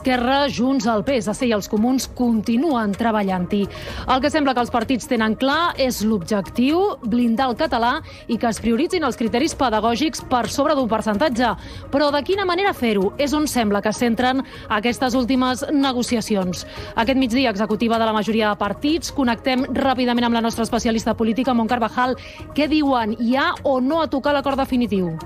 Esquerra, Junts, el PSC i els Comuns continuen treballant-hi. El que sembla que els partits tenen clar és l'objectiu, blindar el català i que es prioritzin els criteris pedagògics per sobre d'un percentatge. Però de quina manera fer-ho? És on sembla que es centren aquestes últimes negociacions. Aquest migdia, executiva de la majoria de partits, connectem ràpidament amb la nostra especialista política, Mont Carvajal. Què diuen? Hi ha o no a tocar l'acord definitiu?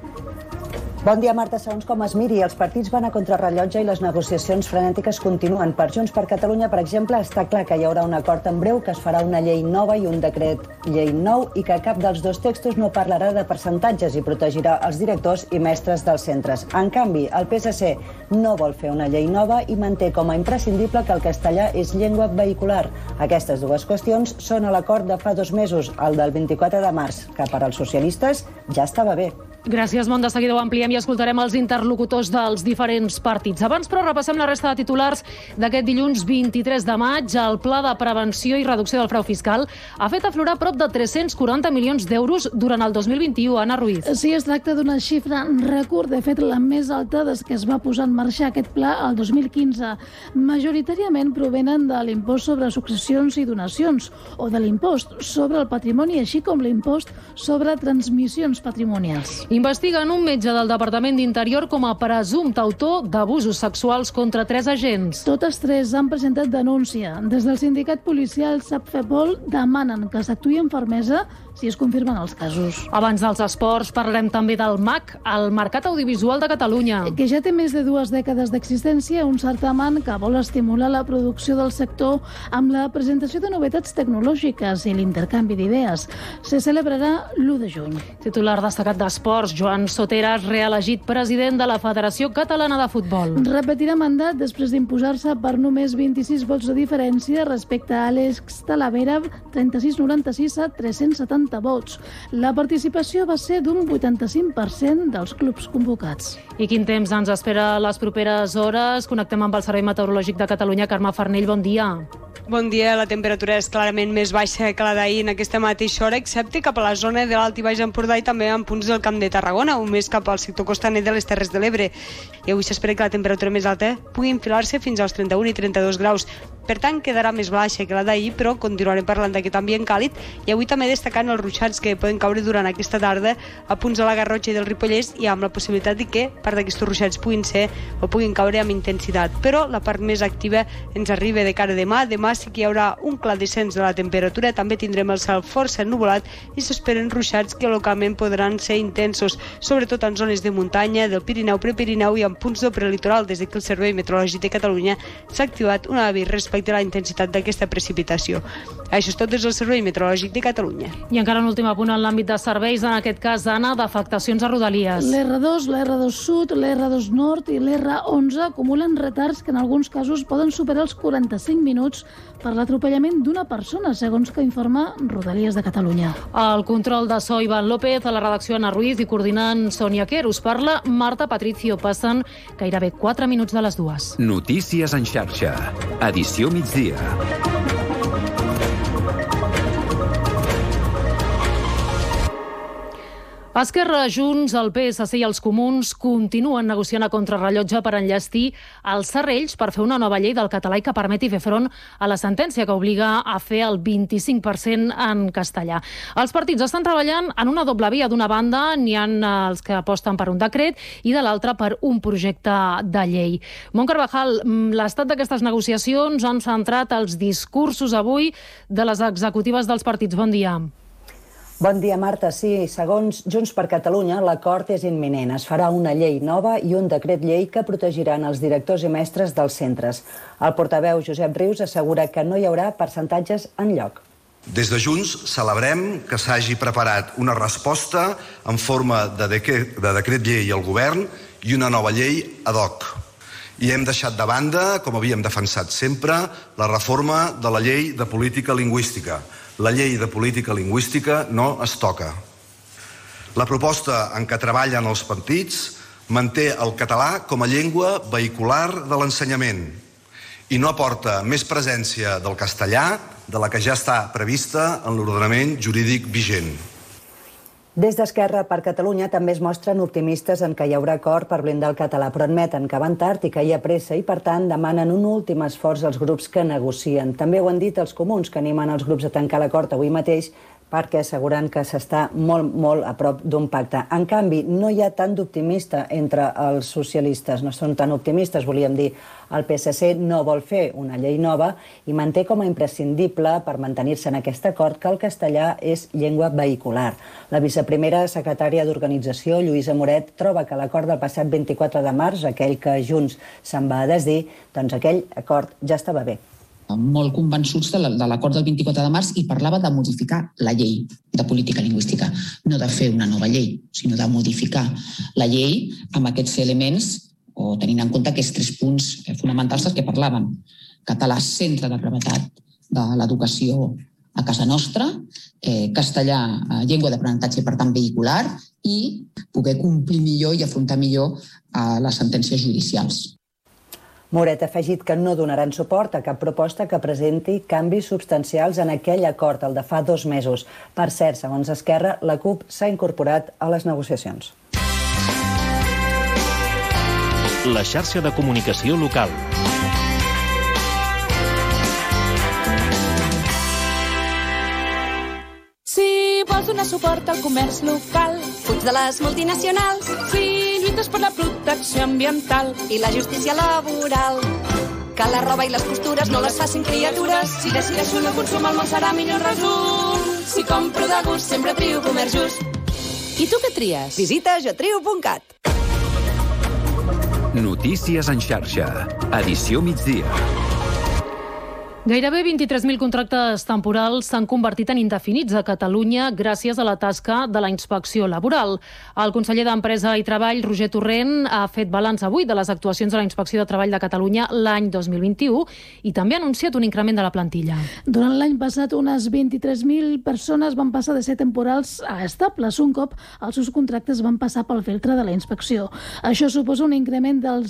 Bon dia, Marta. Segons com es miri, els partits van a contrarrellotge i les negociacions frenètiques continuen. Per Junts per Catalunya, per exemple, està clar que hi haurà un acord en breu, que es farà una llei nova i un decret llei nou i que cap dels dos textos no parlarà de percentatges i protegirà els directors i mestres dels centres. En canvi, el PSC no vol fer una llei nova i manté com a imprescindible que el castellà és llengua vehicular. Aquestes dues qüestions són a l'acord de fa 2 mesos, el del 24 de març, que per als socialistes ja estava bé. Gràcies, Mont. De seguida ho ampliem i escoltarem els interlocutors dels diferents partits. Abans, però, repassem la resta de titulars d'aquest dilluns 23 de maig. El Pla de Prevenció i Reducció del Frau Fiscal ha fet aflorar prop de 340 milions d'euros durant el 2021. Anna Ruiz. Sí, es tracta d'una xifra rècord, de fet, la més alta des que es va posar en marxa aquest pla el 2015. Majoritàriament provenen de l'impost sobre successions i donacions o de l'impost sobre el patrimoni, així com l'impost sobre transmissions patrimonials. Investiguen un metge del Departament d'Interior com a presumpte autor d'abusos sexuals contra 3 agents. Totes 3 han presentat denúncia. Des del sindicat policial SAPFEPOL demanen que s'actuï amb fermesa si es confirmen els casos. Abans dels esports parlarem també del MAC, el Mercat Audiovisual de Catalunya. Que ja té més de 2 dècades d'existència, un certamen que vol estimular la producció del sector amb la presentació de novetats tecnològiques i l'intercanvi d'idees. Se celebrarà l'1 de juny. Titular destacat d'esports, Joan Soteras, reelegit president de la Federació Catalana de Futbol. Repetirà mandat després d'imposar-se per només 26 vots de diferència respecte a Àlex Talavera, 36-96 a 370 vots. La participació va ser d'un 85% dels clubs convocats. I quin temps ens espera les properes hores? Connectem amb el Servei Meteorològic de Catalunya. Carme Farnell, bon dia. Bon dia, la temperatura és clarament més baixa que la d'ahir en aquesta mateixa hora, excepte cap a la zona de l'Alt i Baix Empordà i també en punts del Camp de Tarragona, o més cap al sector costaner de les Terres de l'Ebre. I avui s'espera que la temperatura més alta pugui enfilar-se fins als 31 i 32 graus. Per tant, quedarà més baixa que la d'ahir, però continuarem parlant d'aquest ambient càlid i avui també destacant els ruixats que poden caure durant aquesta tarda a punts de la Garrotxa i del Ripollès i amb la possibilitat de que part d'aquests ruixats puguin caure amb intensitat. Però la part més activa ens arriba de cara a demà. Demà sí que hi haurà un clar descens de la temperatura, també tindrem el cel força ennuvolat i s'esperen ruixats que localment podran ser intensos, sobretot en zones de muntanya, del Pirineu, Prepirineu i en punts del prelitoral. Des que el Servei Meteorològic de Catalunya s'ha activat un avís respecte a la intensitat d'aquesta precipitació. Això és tot des del Servei Meteorològic de Catalunya. I encara un últim apunt en l'àmbit de serveis, en aquest cas, Anna, d'afectacions a Rodalies. L'R2, l'R2 Sud, l'R2 Nord i l'R11 acumulen retards que en alguns casos poden superar els 45 minuts per l'atropellament d'una persona, segons que informa Rodalies de Catalunya. El control de so, Ivan López, a la redacció Anna Ruiz i coordinant Sònia Quer. Us parla Marta Patricio. Passen gairebé 4 minuts de les 2. Notícies en xarxa. Edició migdia. Esquerra, Junts, el PSC i els Comuns continuen negociant a contrarrellotge per enllestir els serrells per fer una nova llei del català i que permeti fer front a la sentència que obliga a fer el 25% en castellà. Els partits estan treballant en una doble via. D'una banda, n'hi ha els que aposten per un decret i de l'altra per un projecte de llei. Mont Carvajal, l'estat d'aquestes negociacions han centrat els discursos avui de les executives dels partits. Bon dia. Bon dia, Marta. Sí, segons Junts per Catalunya, l'acord és imminent. Es farà una llei nova i un decret llei que protegiran els directors i mestres dels centres. El portaveu Josep Rius assegura que no hi haurà percentatges enlloc. Des de Junts celebrem que s'hagi preparat una resposta en forma de decret llei al govern i una nova llei ad hoc. I hem deixat de banda, com havíem defensat sempre, la reforma de la llei de política lingüística. La llei de política lingüística no es toca. La proposta en què treballen els partits manté el català com a llengua vehicular de l'ensenyament i no aporta més presència del castellà de la que ja està prevista en l'ordenament jurídic vigent. Des d'Esquerra per Catalunya també es mostren optimistes en que hi haurà acord per blindar el català, però admeten que van tard i que hi ha pressa i, per tant, demanen un últim esforç als grups que negocien. També ho han dit els comuns, que animen els grups a tancar l'acord avui mateix perquè asseguren que s'està molt a prop d'un pacte. En canvi, no hi ha tant d'optimista entre els socialistes, no són tan optimistes, volíem dir. El PSC no vol fer una llei nova i manté com a imprescindible per mantenir-se en aquest acord que el castellà és llengua vehicular. La viceprimera secretària d'Organització, Lluïsa Moret, troba que l'acord del passat 24 de març, aquell que Junts se'n va desdir, doncs aquell acord ja estava bé. Molt convençuts de l'acord del 24 de març i parlava de modificar la llei de política lingüística, no de fer una nova llei, sinó de modificar la llei amb aquests elements o tenint en compte aquests 3 punts fonamentals dels que parlaven. Català, centre de gravetat de l'educació a casa nostra, castellà, llengua d'aprenentatge, per tant, vehicular, i poder complir millor i afrontar millor les sentències judicials. Moret ha afegit que no donaran suport a cap proposta que presenti canvis substancials en aquell acord, el de fa 2 mesos. Per cert, segons Esquerra, la CUP s'ha incorporat a les negociacions. La xarxa de comunicació local. Si vols donar suport al comerç local, fuig de les multinacionals. Si lluites per la protecció ambiental i la justícia laboral, que la roba i les costures no les facin criatures. Si decideixo no consum, el món serà millor resum. Si compro de gust, sempre trio comerç just. I tu què tries? Visita jotrio.cat. Notícies en xarxa. Edició migdia. Gairebé 23.000 contractes temporals s'han convertit en indefinits a Catalunya gràcies a la tasca de la inspecció laboral. El conseller d'Empresa i Treball, Roger Torrent, ha fet balanç avui de les actuacions de la Inspecció de Treball de Catalunya l'any 2021 i també ha anunciat un increment de la plantilla. Durant l'any passat, unes 23.000 persones van passar de ser temporals a estables. Un cop els seus contractes van passar pel filtre de la inspecció. Això suposa un increment del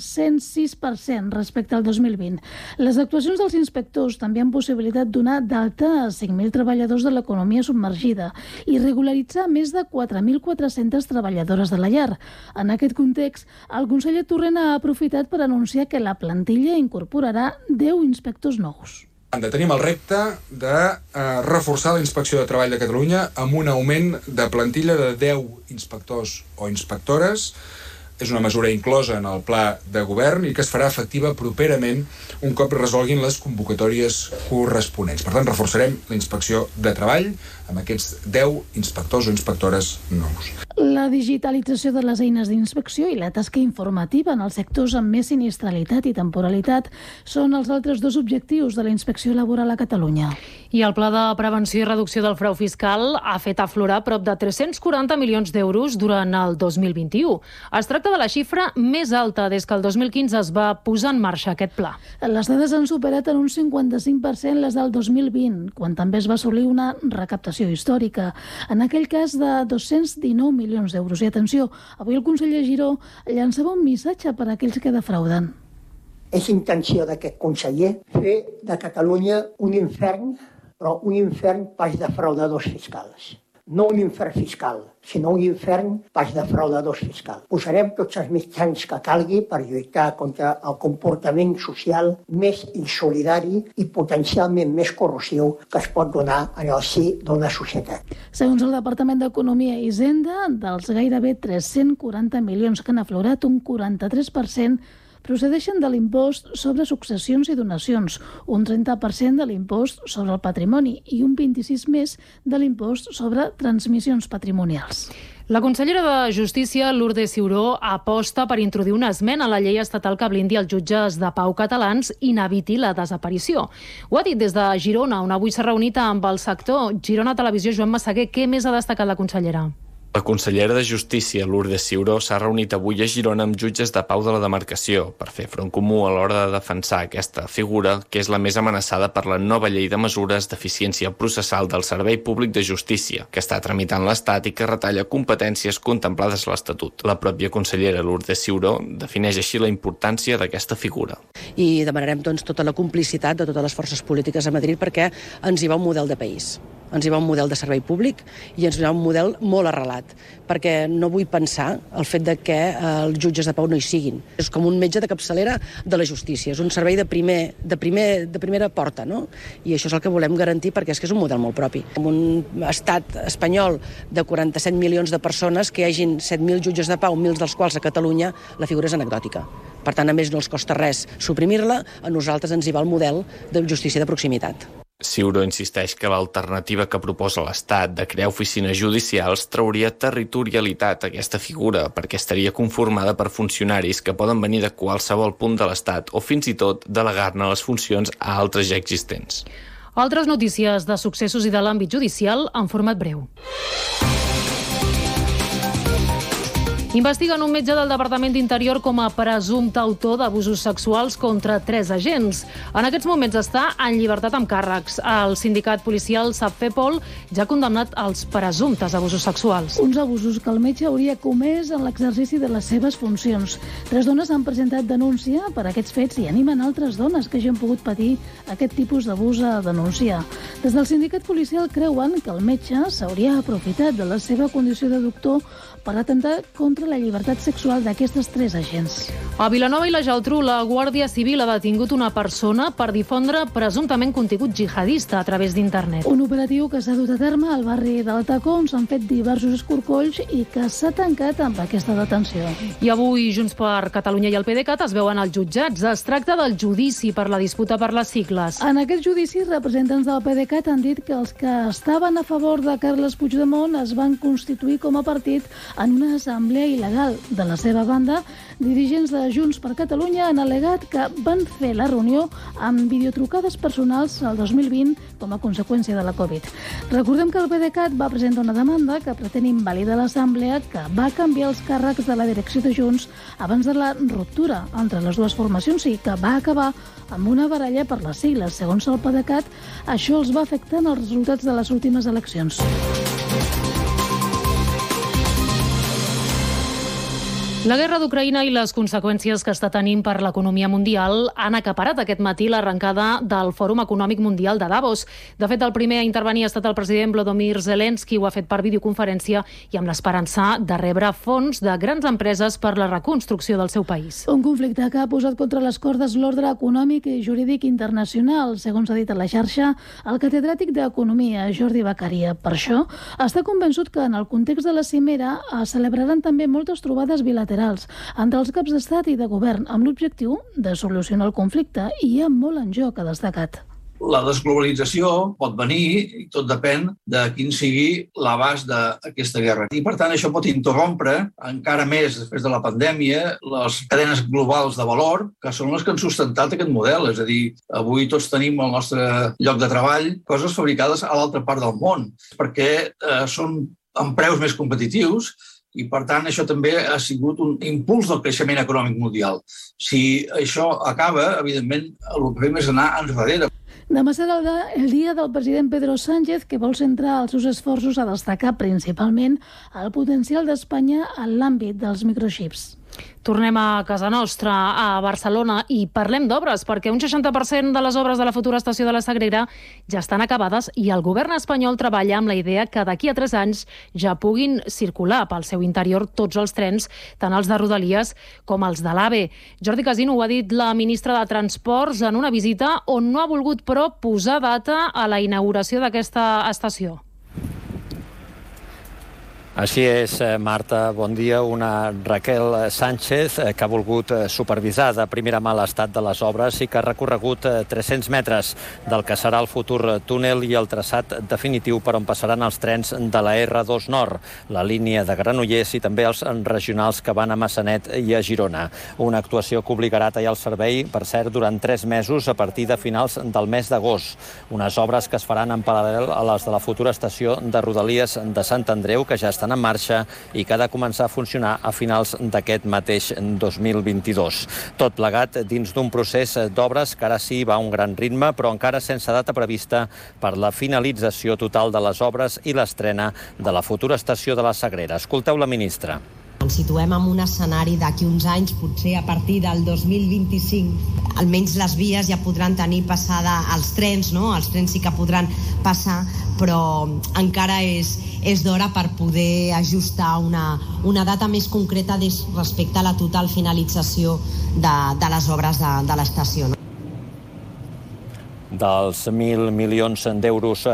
106% respecte al 2020. Les actuacions dels inspectors també han possibilitat donar d'alta a 5.000 treballadors de l'economia submergida i regularitzar més de 4.400 treballadores de la llar. En aquest context, el conseller Torrent ha aprofitat per anunciar que la plantilla incorporarà 10 inspectors nous. Tenim el repte de reforçar la Inspecció de Treball de Catalunya amb un augment de plantilla de 10 inspectors o inspectores. És una mesura inclosa en el pla de govern i que es farà efectiva properament un cop resolguin les convocatòries corresponents. Per tant, reforçarem la Inspecció de Treball amb aquests 10 inspectors o inspectores nous. La digitalització de les eines d'inspecció i la tasca informativa en els sectors amb més sinistralitat i temporalitat són els altres 2 objectius de la inspecció laboral a Catalunya. I el Pla de Prevenció i Reducció del Frau Fiscal ha fet aflorar prop de 340 milions d'euros durant el 2021. Es tracta de la xifra més alta des que el 2015 es va posar en marxa aquest pla. Les dades han superat en un 55% les del 2020, quan també es va assolir una recaptació històrica, en aquell cas de 219 milions d'euros. I atenció, avui el conseller Giró llançava un missatge per a aquells que defrauden. És intenció d'aquest conseller fer de Catalunya un infern, però un infern pas de fraudadors fiscals. No un infern fiscal, sinó un infern pas de fraudadors fiscals. Posarem tots els mitjans que calgui per lluitar contra el comportament social més insolidari i potencialment més corrosiu que es pot donar en el si d'una societat. Segons el Departament d'Economia i Hisenda, dels gairebé 340 milions que han aflorat, un 43% procedeixen de l'impost sobre successions i donacions, un 30% de l'impost sobre el patrimoni i un 26% més de l'impost sobre transmissions patrimonials. La consellera de Justícia, Lourdes Ciuró, aposta per introduir una esmena a la llei estatal que blindi els jutges de pau catalans i n'eviti la desaparició. Ho ha dit des de Girona, on avui s'ha reunit amb el sector. Girona Televisió, Joan Massaguer, què més ha destacat la consellera? La consellera de Justícia, Lourdes Ciuró, s'ha reunit avui a Girona amb jutges de pau de la demarcació per fer front comú a l'hora de defensar aquesta figura, que és la més amenaçada per la nova llei de mesures d'eficiència processal del Servei Públic de Justícia, que està tramitant l'Estat i que retalla competències contemplades a l'Estatut. La pròpia consellera Lourdes Ciuró defineix així la importància d'aquesta figura. I demanarem tota la complicitat de totes les forces polítiques a Madrid perquè ens hi va un model de país. Ens hi va un model de servei públic i ens hi va un model molt arrelat. veritat, perquè no vull pensar el fet de que els jutges de pau no hi siguin. És com un metge de capçalera de la justícia, és un servei de primera porta, no? I això és el que volem garantir perquè és que és un model molt propi. En un estat espanyol de 47 milions de persones, que hi hagin 7.000 jutges de pau, 1.000 dels quals a Catalunya, la figura és anecdòtica. Per tant, a més, no els costa res suprimir-la, a nosaltres ens hi va el model de justícia de proximitat. Ciuró insisteix que l'alternativa que proposa l'Estat de crear oficines judicials trauria territorialitat a aquesta figura, perquè estaria conformada per funcionaris que poden venir de qualsevol punt de l'Estat o fins i tot delegar-ne les funcions a altres ja existents. Altres notícies de successos i de l'àmbit judicial en format breu. Investiguen un metge del Departament d'Interior com a presumpte autor d'abusos sexuals contra 3 agents. En aquests moments està en llibertat amb càrrecs. El sindicat policial SAPFEPOL ja ha condemnat els presumptes abusos sexuals. Uns abusos que el metge hauria comès en l'exercici de les seves funcions. 3 dones han presentat denúncia per aquests fets i animen altres dones que ja han pogut patir aquest tipus d'abús a denunciar. Des del sindicat policial creuen que el metge s'hauria aprofitat de la seva condició de doctor per atemptar contra la llibertat sexual d'aquestes 3 agents. A Vilanova i la Geltrú, la Guàrdia Civil ha detingut una persona per difondre presumptament contingut jihadista a través d'internet. Un operatiu que s'ha dut a terme al barri del Tacó, on s'han fet diversos escorcolls i que s'ha tancat amb aquesta detenció. I avui Junts per Catalunya i el PDeCAT es veuen als jutjats. Es tracta del judici per la disputa per les sigles. En aquest judici, representants del PDeCAT han dit que els que estaven a favor de Carles Puigdemont es van constituir com a partit en una assemblea il·legal. De la seva banda, dirigents de Junts per Catalunya han al·legat que van fer la reunió amb videotrucades personals el 2020 com a conseqüència de la Covid. Recordem que el PDeCAT va presentar una demanda que pretén invalidar l'assemblea que va canviar els càrrecs de la direcció de Junts abans de la ruptura entre les dues formacions i que va acabar amb una baralla per les sigles. Segons el PDeCAT, això els va afectar en els resultats de les últimes eleccions. La guerra d'Ucraïna i les conseqüències que està tenint per l'economia mundial han acaparat aquest matí l'arrencada del Fòrum Econòmic Mundial de Davos. De fet, el primer a intervenir ha estat el president Volodymyr Zelensky, ho ha fet per videoconferència i amb l'esperança de rebre fons de grans empreses per la reconstrucció del seu país. Un conflicte que ha posat contra les cordes l'ordre econòmic i jurídic internacional, segons ha dit a la xarxa el catedràtic d'Economia, Jordi Beccaria. Per això, està convençut que en el context de la cimera es celebraran també moltes trobades bilaterals entre els caps d'estat i de govern amb l'objectiu de solucionar el conflicte i hi ha molt en joc, ha destacat. La desglobalització pot venir i tot depèn de quin sigui l'abast d'aquesta guerra. I, per tant, això pot interrompre encara més després de la pandèmia les cadenes globals de valor que són les que han sustentat aquest model. És a dir, avui tots tenim al nostre lloc de treball coses fabricades a l'altra part del món perquè són amb preus més competitius i, per tant, això també ha sigut un impuls del creixement econòmic mundial. Si això acaba, evidentment, el que fem és anar enrere. Demà serà el dia del president Pedro Sánchez, que vol centrar els seus esforços a destacar principalment el potencial d'Espanya en l'àmbit dels microxips. Tornem a casa nostra, a Barcelona, i parlem d'obres, perquè un 60% de les obres de la futura estació de la Sagrera ja estan acabades i el govern espanyol treballa amb la idea que d'aquí a 3 anys ja puguin circular pel seu interior tots els trens, tant els de Rodalies com els de l'AVE. Jordi Casino ho ha dit la ministra de Transports en una visita on no ha volgut, però, posar data a la inauguració d'aquesta estació. Així és, Marta. Bon dia. Una Raquel Sánchez que ha volgut supervisar de primera mà l'estat de les obres i que ha recorregut 300 metres del que serà el futur túnel i el traçat definitiu per on passaran els trens de la R2 Nord, la línia de Granollers i també els regionals que van a Massanet i a Girona. Una actuació que obligarà a tallar el servei, per cert, durant 3 mesos a partir de finals del mes d'agost. Unes obres que es faran en paral·lel a les de la futura estació de Rodalies de Sant Andreu, que ja estan en marxa i que ha de començar a funcionar a finals d'aquest mateix 2022. Tot plegat dins d'un procés d'obres que ara sí va a un gran ritme, però encara sense data prevista per la finalització total de les obres i l'estrena de la futura estació de la Sagrera. Escolteu la ministra. Ens situem en un escenari d'aquí uns anys, potser a partir del 2025, almenys les vies ja podran tenir passada els trens, no? Els trens sí que podran passar, però encara és d'hora per poder ajustar una data més concreta respecte a la total finalització de les obres de l'estació. Dels 1.000 milions d'euros...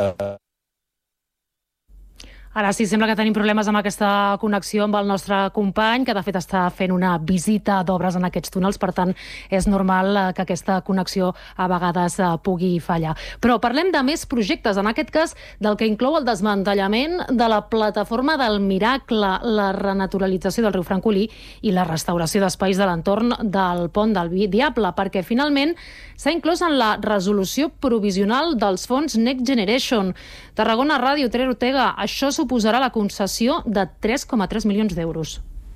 Ara sí, sembla que tenim problemes amb aquesta connexió amb el nostre company, que de fet està fent una visita d'obres en aquests túnels, per tant és normal que aquesta connexió a vegades pugui fallar. Però parlem de més projectes, en aquest cas del que inclou el desmantellament de la plataforma del Miracle, la renaturalització del riu Francolí i la restauració d'espais de l'entorn del pont del Diable, perquè finalment s'ha inclòs en la resolució provisional dels fons Next Generation. Tarragona Ràdio, Terer Ortega, això suposarà la concessió de 3,3 milions d'euros.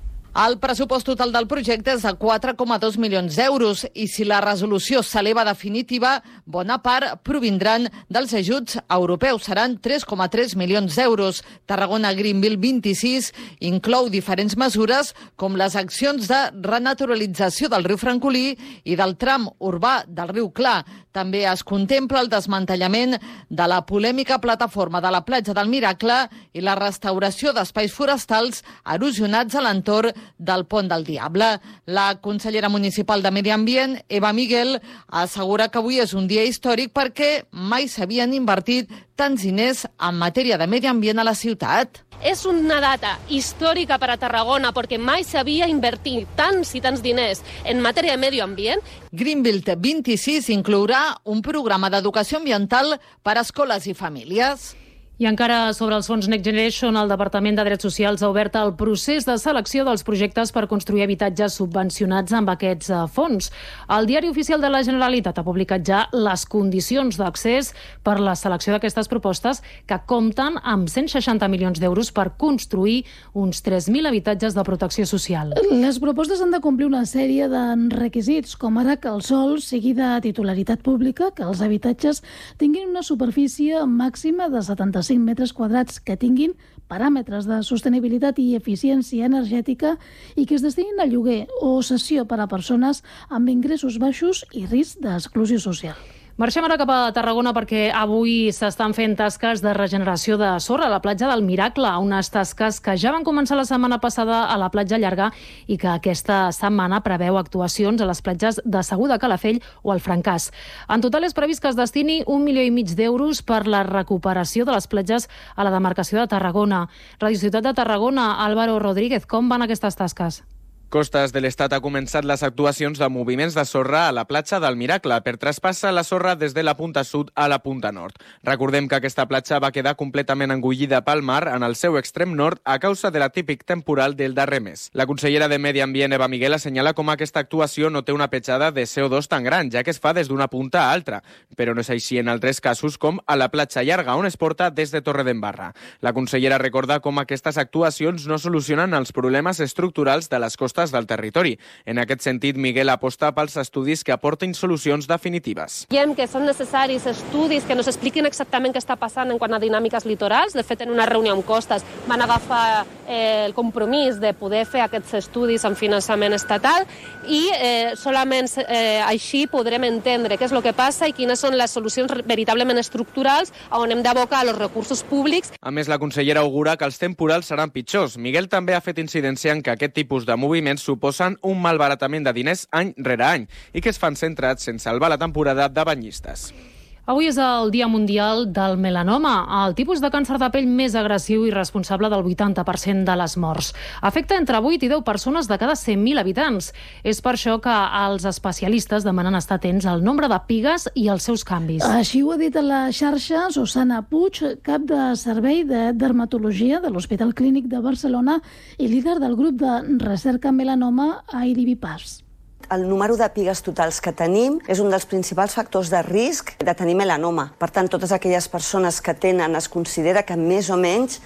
El pressupost total del projecte és de 4,2 milions d'euros i si la resolució s'eleva definitiva, bona part provindran dels ajuts europeus. Seran 3,3 milions d'euros. Tarragona Greenville 26 inclou diferents mesures com les accions de renaturalització del riu Francolí i del tram urbà del riu Clar. També es contempla el desmantellament de la polèmica plataforma de la platja del Miracle i la restauració d'espais forestals erosionats a l'entorn del pont del Diable. La consellera municipal de Medi Ambient, Eva Miguel, assegura que avui és un dia històric perquè mai s'havien invertit tants diners en matèria de medi ambient a la ciutat. És una data històrica per a Tarragona perquè mai s'havia invertit tants i tants diners en matèria de medi ambient. Greenville 26 inclourà un programa d'educació ambiental per a escoles i famílies. I encara sobre els fons Next Generation, el Departament de Drets Socials ha obert el procés de selecció dels projectes per construir habitatges subvencionats amb aquests fons. El Diari Oficial de la Generalitat ha publicat ja les condicions d'accés per la selecció d'aquestes propostes que compten amb 160 milions d'euros per construir uns 3.000 habitatges de protecció social. Les propostes han de complir una sèrie de requisits, com ara que el sòl sigui de titularitat pública, que els habitatges tinguin una superfície màxima de 75 metres quadrats, que tinguin paràmetres de sostenibilitat i eficiència energètica i que es destinin a lloguer o cessió per a persones amb ingressos baixos i risc d'exclusió social. Marxem ara cap a Tarragona perquè avui s'estan fent tasques de regeneració de sorra a la platja del Miracle, unes tasques que ja van començar la setmana passada a la platja Llarga i que aquesta setmana preveu actuacions a les platges de Segur de Calafell o al Francàs. En total és previst que es destini 1,5 milions d'euros per la recuperació de les platges a la demarcació de Tarragona. Radio Ciutat de Tarragona, Álvaro Rodríguez, com van aquestes tasques? Costes de l'Estat ha començat les actuacions de moviments de sorra a la platja del Miracle per traspassar la sorra des de la punta sud a la punta nord. Recordem que aquesta platja va quedar completament engullida pel mar en el seu extrem nord a causa de l'atípic temporal del darrer mes. La consellera de Medi Ambient, Eva Miguel, assenyala com aquesta actuació no té una petjada de CO2 tan gran, ja que es fa des d'una punta a altra, però no és així en altres casos com a la platja Llarga, on es porta des de Torredembarra. La consellera recorda com aquestes actuacions no solucionen els problemes estructurals de les costes del territori. En aquest sentit, Miguel aposta pels estudis que aportin solucions definitives. Veiem que són necessaris estudis que nos expliquin exactament què està passant en quant a dinàmiques litorals. De fet, en una reunió amb Costes van agafar el compromís de poder fer aquests estudis amb finançament estatal i solament així podrem entendre què és el que passa i quines són les solucions veritablement estructurals on hem d'abocar els recursos públics. A més, la consellera augura que els temporals seran pitjors. Miguel també ha fet incidència en que aquest tipus de moviments suposen un malbaratament de diners any rere any i que es fan centrats en salvar la temporada de banyistes. Avui és el Dia Mundial del Melanoma, el tipus de càncer de pell més agressiu i responsable del 80% de les morts. Afecta entre 8 i 10 persones de cada 100.000 habitants. És per això que els especialistes demanen estar atents al nombre de pigues i als seus canvis. Així ho ha dit a la xarxa Susana Puig, cap de servei de dermatologia de l'Hospital Clínic de Barcelona i líder del grup de recerca melanoma a IDIVIPAS. El número de pigues totals que tenim és un dels principals factors de risc de tenir melanoma. Per tant, totes aquelles persones que tenen, es considera que més o menys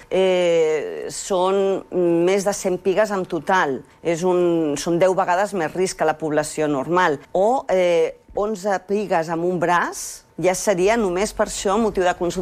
són més de 100 pigues en total. Són 10 vegades més risc que la població normal. O 11 pigues amb un braç ja seria només per això motiu de consulta.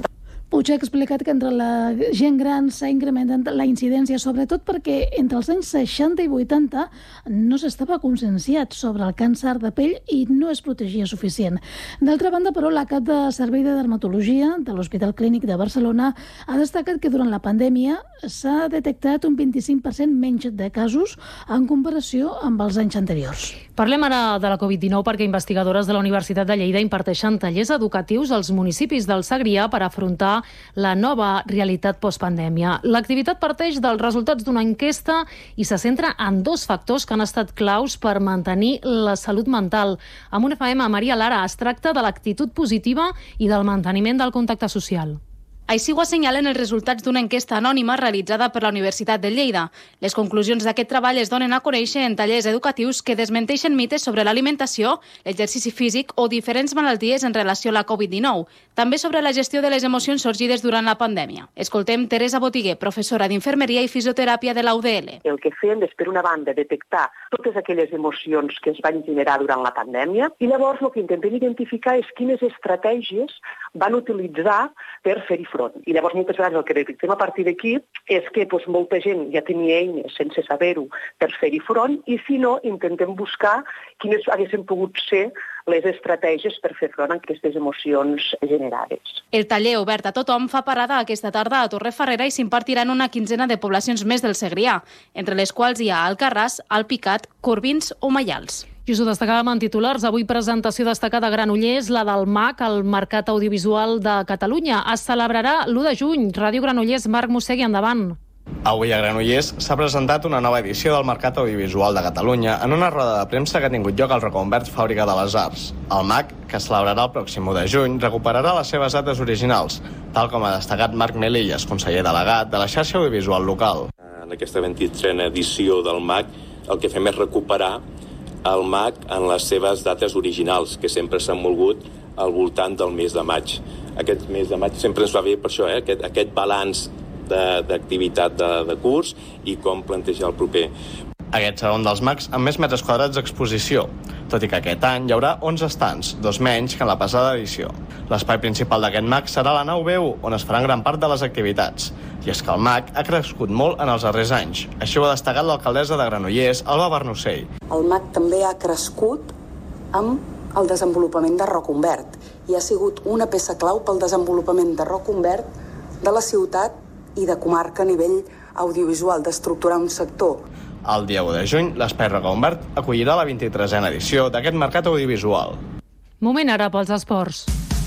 Puig ha explicat que entre la gent gran s'ha incrementat la incidència, sobretot perquè entre els anys 60 i 80 no s'estava conscienciat sobre el càncer de pell i no es protegia suficient. D'altra banda, però, la cap de Servei de Dermatologia de l'Hospital Clínic de Barcelona ha destacat que durant la pandèmia s'ha detectat un 25% menys de casos en comparació amb els anys anteriors. Parlem ara de la Covid-19 perquè investigadores de la Universitat de Lleida imparteixen tallers educatius als municipis del Segrià per afrontar la nova realitat postpandèmia. L'activitat parteix dels resultats d'una enquesta i se centra en 2 factors que han estat claus per mantenir la salut mental. Amb un FM, Maria Lara, es tracta de l'actitud positiva i del manteniment del contacte social. Així ho assenyalen els resultats d'una enquesta anònima realitzada per la Universitat de Lleida. Les conclusions d'aquest treball es donen a conèixer en tallers educatius que desmenteixen mites sobre l'alimentació, l'exercici físic o diferents malalties en relació a la Covid-19, també sobre la gestió de les emocions sorgides durant la pandèmia. Escoltem Teresa Botiguer, professora d'infermeria i fisioteràpia de la UDL. El que fem és, per una banda, detectar totes aquelles emocions que es van generar durant la pandèmia i llavors el que intentem identificar és quines estratègies van utilitzar per fer-hi front. I llavors moltes vegades el que detectem a partir d'aquí és que molta gent ja tenia eines sense saber-ho per fer-hi front i si no intentem buscar quines haguessin pogut ser les estratègies per fer front a aquestes emocions generades. El taller obert a tothom fa parada aquesta tarda a Torrefarrera i s'impartiran una quinzena de poblacions més del Segrià, entre les quals hi ha Alcarràs, Alpicat, Corbins o Maials. I us ho destacàvem en titulars. Avui presentació destacada a Granollers, la del MAC, el Mercat Audiovisual de Catalunya. Es celebrarà l'1 de juny. Ràdio Granollers, Marc Mossegui, endavant. Avui a Granollers s'ha presentat una nova edició del Mercat Audiovisual de Catalunya en una roda de premsa que ha tingut lloc al Reconvert Fàbrica de les Arts. El MAC, que es celebrarà el pròxim 1 de juny, recuperarà les seves dates originals, tal com ha destacat Marc Melillas, conseller delegat de la xarxa audiovisual local. En aquesta 23a edició del MAC el que fem és recuperar el MAC en les seves dates originals, que sempre s'han volgut al voltant del mes de maig. Aquest mes de maig sempre ens va bé per això, aquest balanç d'activitat de curs i com plantejar el proper. Aquest serà un dels MACs amb més metres quadrats d'exposició, tot i que aquest any hi haurà 11 stands, 2 menys que en la passada edició. L'espai principal d'aquest MAC serà la nau B1, on es faran gran part de les activitats. I és que el MAC ha crescut molt en els darrers anys. Així ho ha destacat l'alcaldessa de Granollers, Alba Bernocell. El MAC també ha crescut amb el desenvolupament de Rocumbert i ha sigut una peça clau pel desenvolupament de Rocumbert, de la ciutat i de comarca a nivell audiovisual, d'estructurar un sector. El dia 1 de juny, l'Espai Rocahumbert acollirà la 23a edició d'aquest mercat audiovisual. Moment ara pels esports.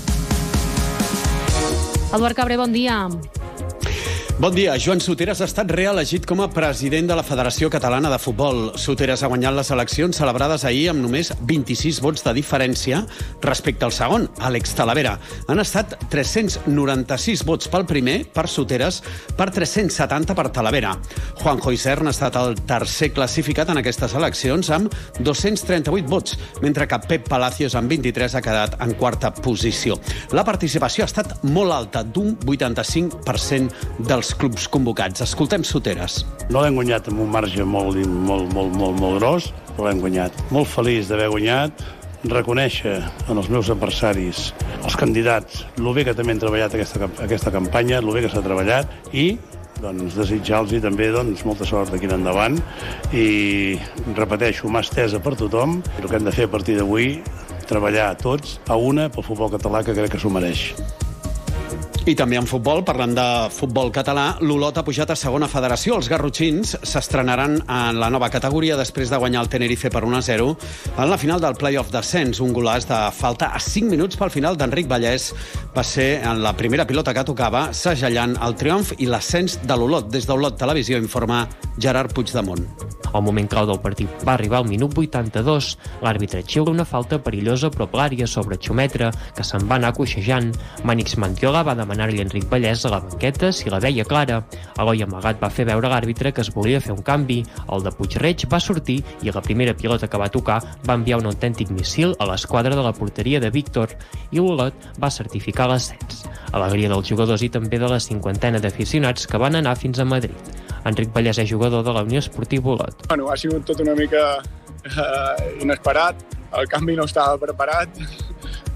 Eduard Cabré, bon dia. Bon dia. Joan Soteras ha estat reelegit com a president de la Federació Catalana de Futbol. Soteras ha guanyat les eleccions celebrades ahir amb només 26 vots de diferència respecte al segon, Àlex Talavera. Han estat 396 vots pel primer, per Soteras, per 370 per Talavera. Juanjo Isern ha estat el tercer classificat en aquestes eleccions amb 238 vots, mentre que Pep Palacios amb 23 ha quedat en quarta posició. La participació ha estat molt alta, d'un 85% dels clubs convocats. Escoltem Soteras. No l'hem guanyat amb un marge molt gros, però l'hem guanyat. Molt feliç d'haver guanyat, reconèixer en els meus adversaris, els candidats, el bé que també han treballat aquesta campanya, el bé que s'ha treballat i desitjar-los també molta sort d'aquí en endavant i repeteixo, mà estesa per tothom. El que hem de fer a partir d'avui, treballar tots a una pel futbol català que crec que s'ho mereix. I també en futbol, parlant de futbol català, l'Olot ha pujat a segona federació. Els garrotxins s'estrenaran en la nova categoria després de guanyar el Tenerife per 1-0 en la final del play-off d'ascens. Un golaç de falta a 5 minuts pel final d'Enric Vallès va ser en la primera pilota que tocava, segellant el triomf i l'ascens de l'Olot. Des d'Olot Televisió informa Gerard Puigdemont. El moment clau del partit va arribar al minut 82. L'àrbitre xiula una falta perillosa prop l'àrea sobre Xumetra, que se'n va anar coixejant. Mànix Mantiola va demanar-li a Enric Vallès a la banqueta si la veia clara. Eloi Amagat va fer veure a l'àrbitre que es volia fer un canvi. El de Puigreig va sortir i la primera pilota que va tocar va enviar un autèntic missil a l'esquadra de la porteria de Víctor i l'Olot va certificar l'ascens. Alegria dels jugadors i també de la cinquantena d'aficionats que van anar fins a Madrid. Enric Vallès és jugador de la Unió Esportiva Olot. Ha sigut tot una mica inesperat, el canvi no estava preparat,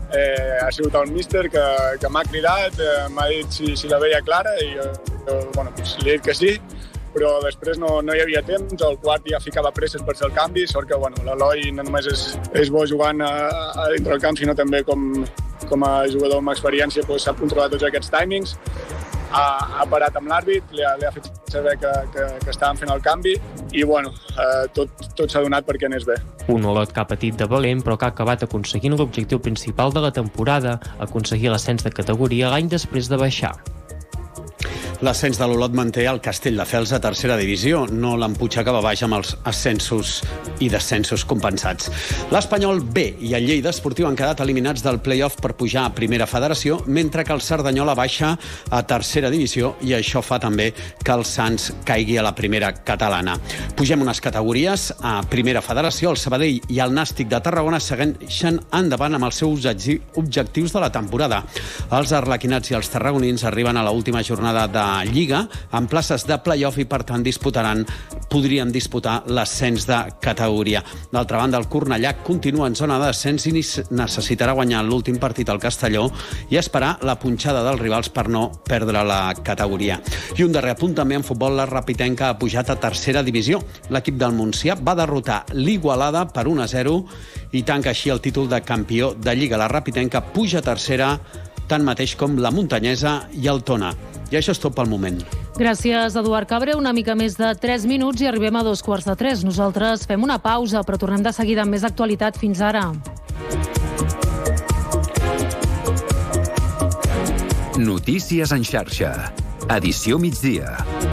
ha sigut el míster que m'ha cridat, m'ha dit si la veia clara i bueno, pues, li he dit que sí, però després no hi havia temps, el quart ja ficava presses per fer el canvi, sort que bueno, l'Eloi no només és bo jugant a dintre del camp, sinó també com a jugador amb experiència pues, sap controlar tots aquests timings. Ha parat amb l'àrbit, li ha fet saber que estàvem fent el canvi i bueno, tot s'ha donat perquè anés bé. Un Olot que ha patit de valent però que ha acabat aconseguint l'objectiu principal de la temporada, aconseguir l'ascens de categoria l'any després de baixar. L'ascens de l'Olot manté el Castelldefels a tercera divisió, no l'Empuja que va baix amb els ascensos i descensos compensats. L'Espanyol B i el Lleida Esportiu han quedat eliminats del play-off per pujar a primera federació, mentre que el Cerdanyola baixa a tercera divisió i això fa també que el Sants caigui a la primera catalana. Pugem unes categories a primera federació, el Sabadell i el Nàstic de Tarragona segueixen endavant amb els seus objectius de la temporada. Els arlequinats i els tarragonins arriben a l'última jornada de Lliga amb places de play-off i per tant podrien disputar l'ascens de categoria. D'altra banda, el Cornellà continua en zona de descens i necessitarà guanyar l'últim partit al Castelló i esperar la punxada dels rivals per no perdre la categoria. I un darrer apunt també en futbol, la Rapitenca ha pujat a tercera divisió. L'equip del Montsià va derrotar l'Igualada per 1-0 i tanca així el títol de campió de Lliga. La Rapitenca puja a tercera, tant mateix com la Muntanyesa i el Tona. I això és tot pel moment. Gràcies, Eduard Cabré. Una mica més de 3 minuts i arribem a 2:45. Nosaltres fem una pausa, però tornem de seguida amb més actualitat. Fins ara. Notícies en xarxa. Edició migdia.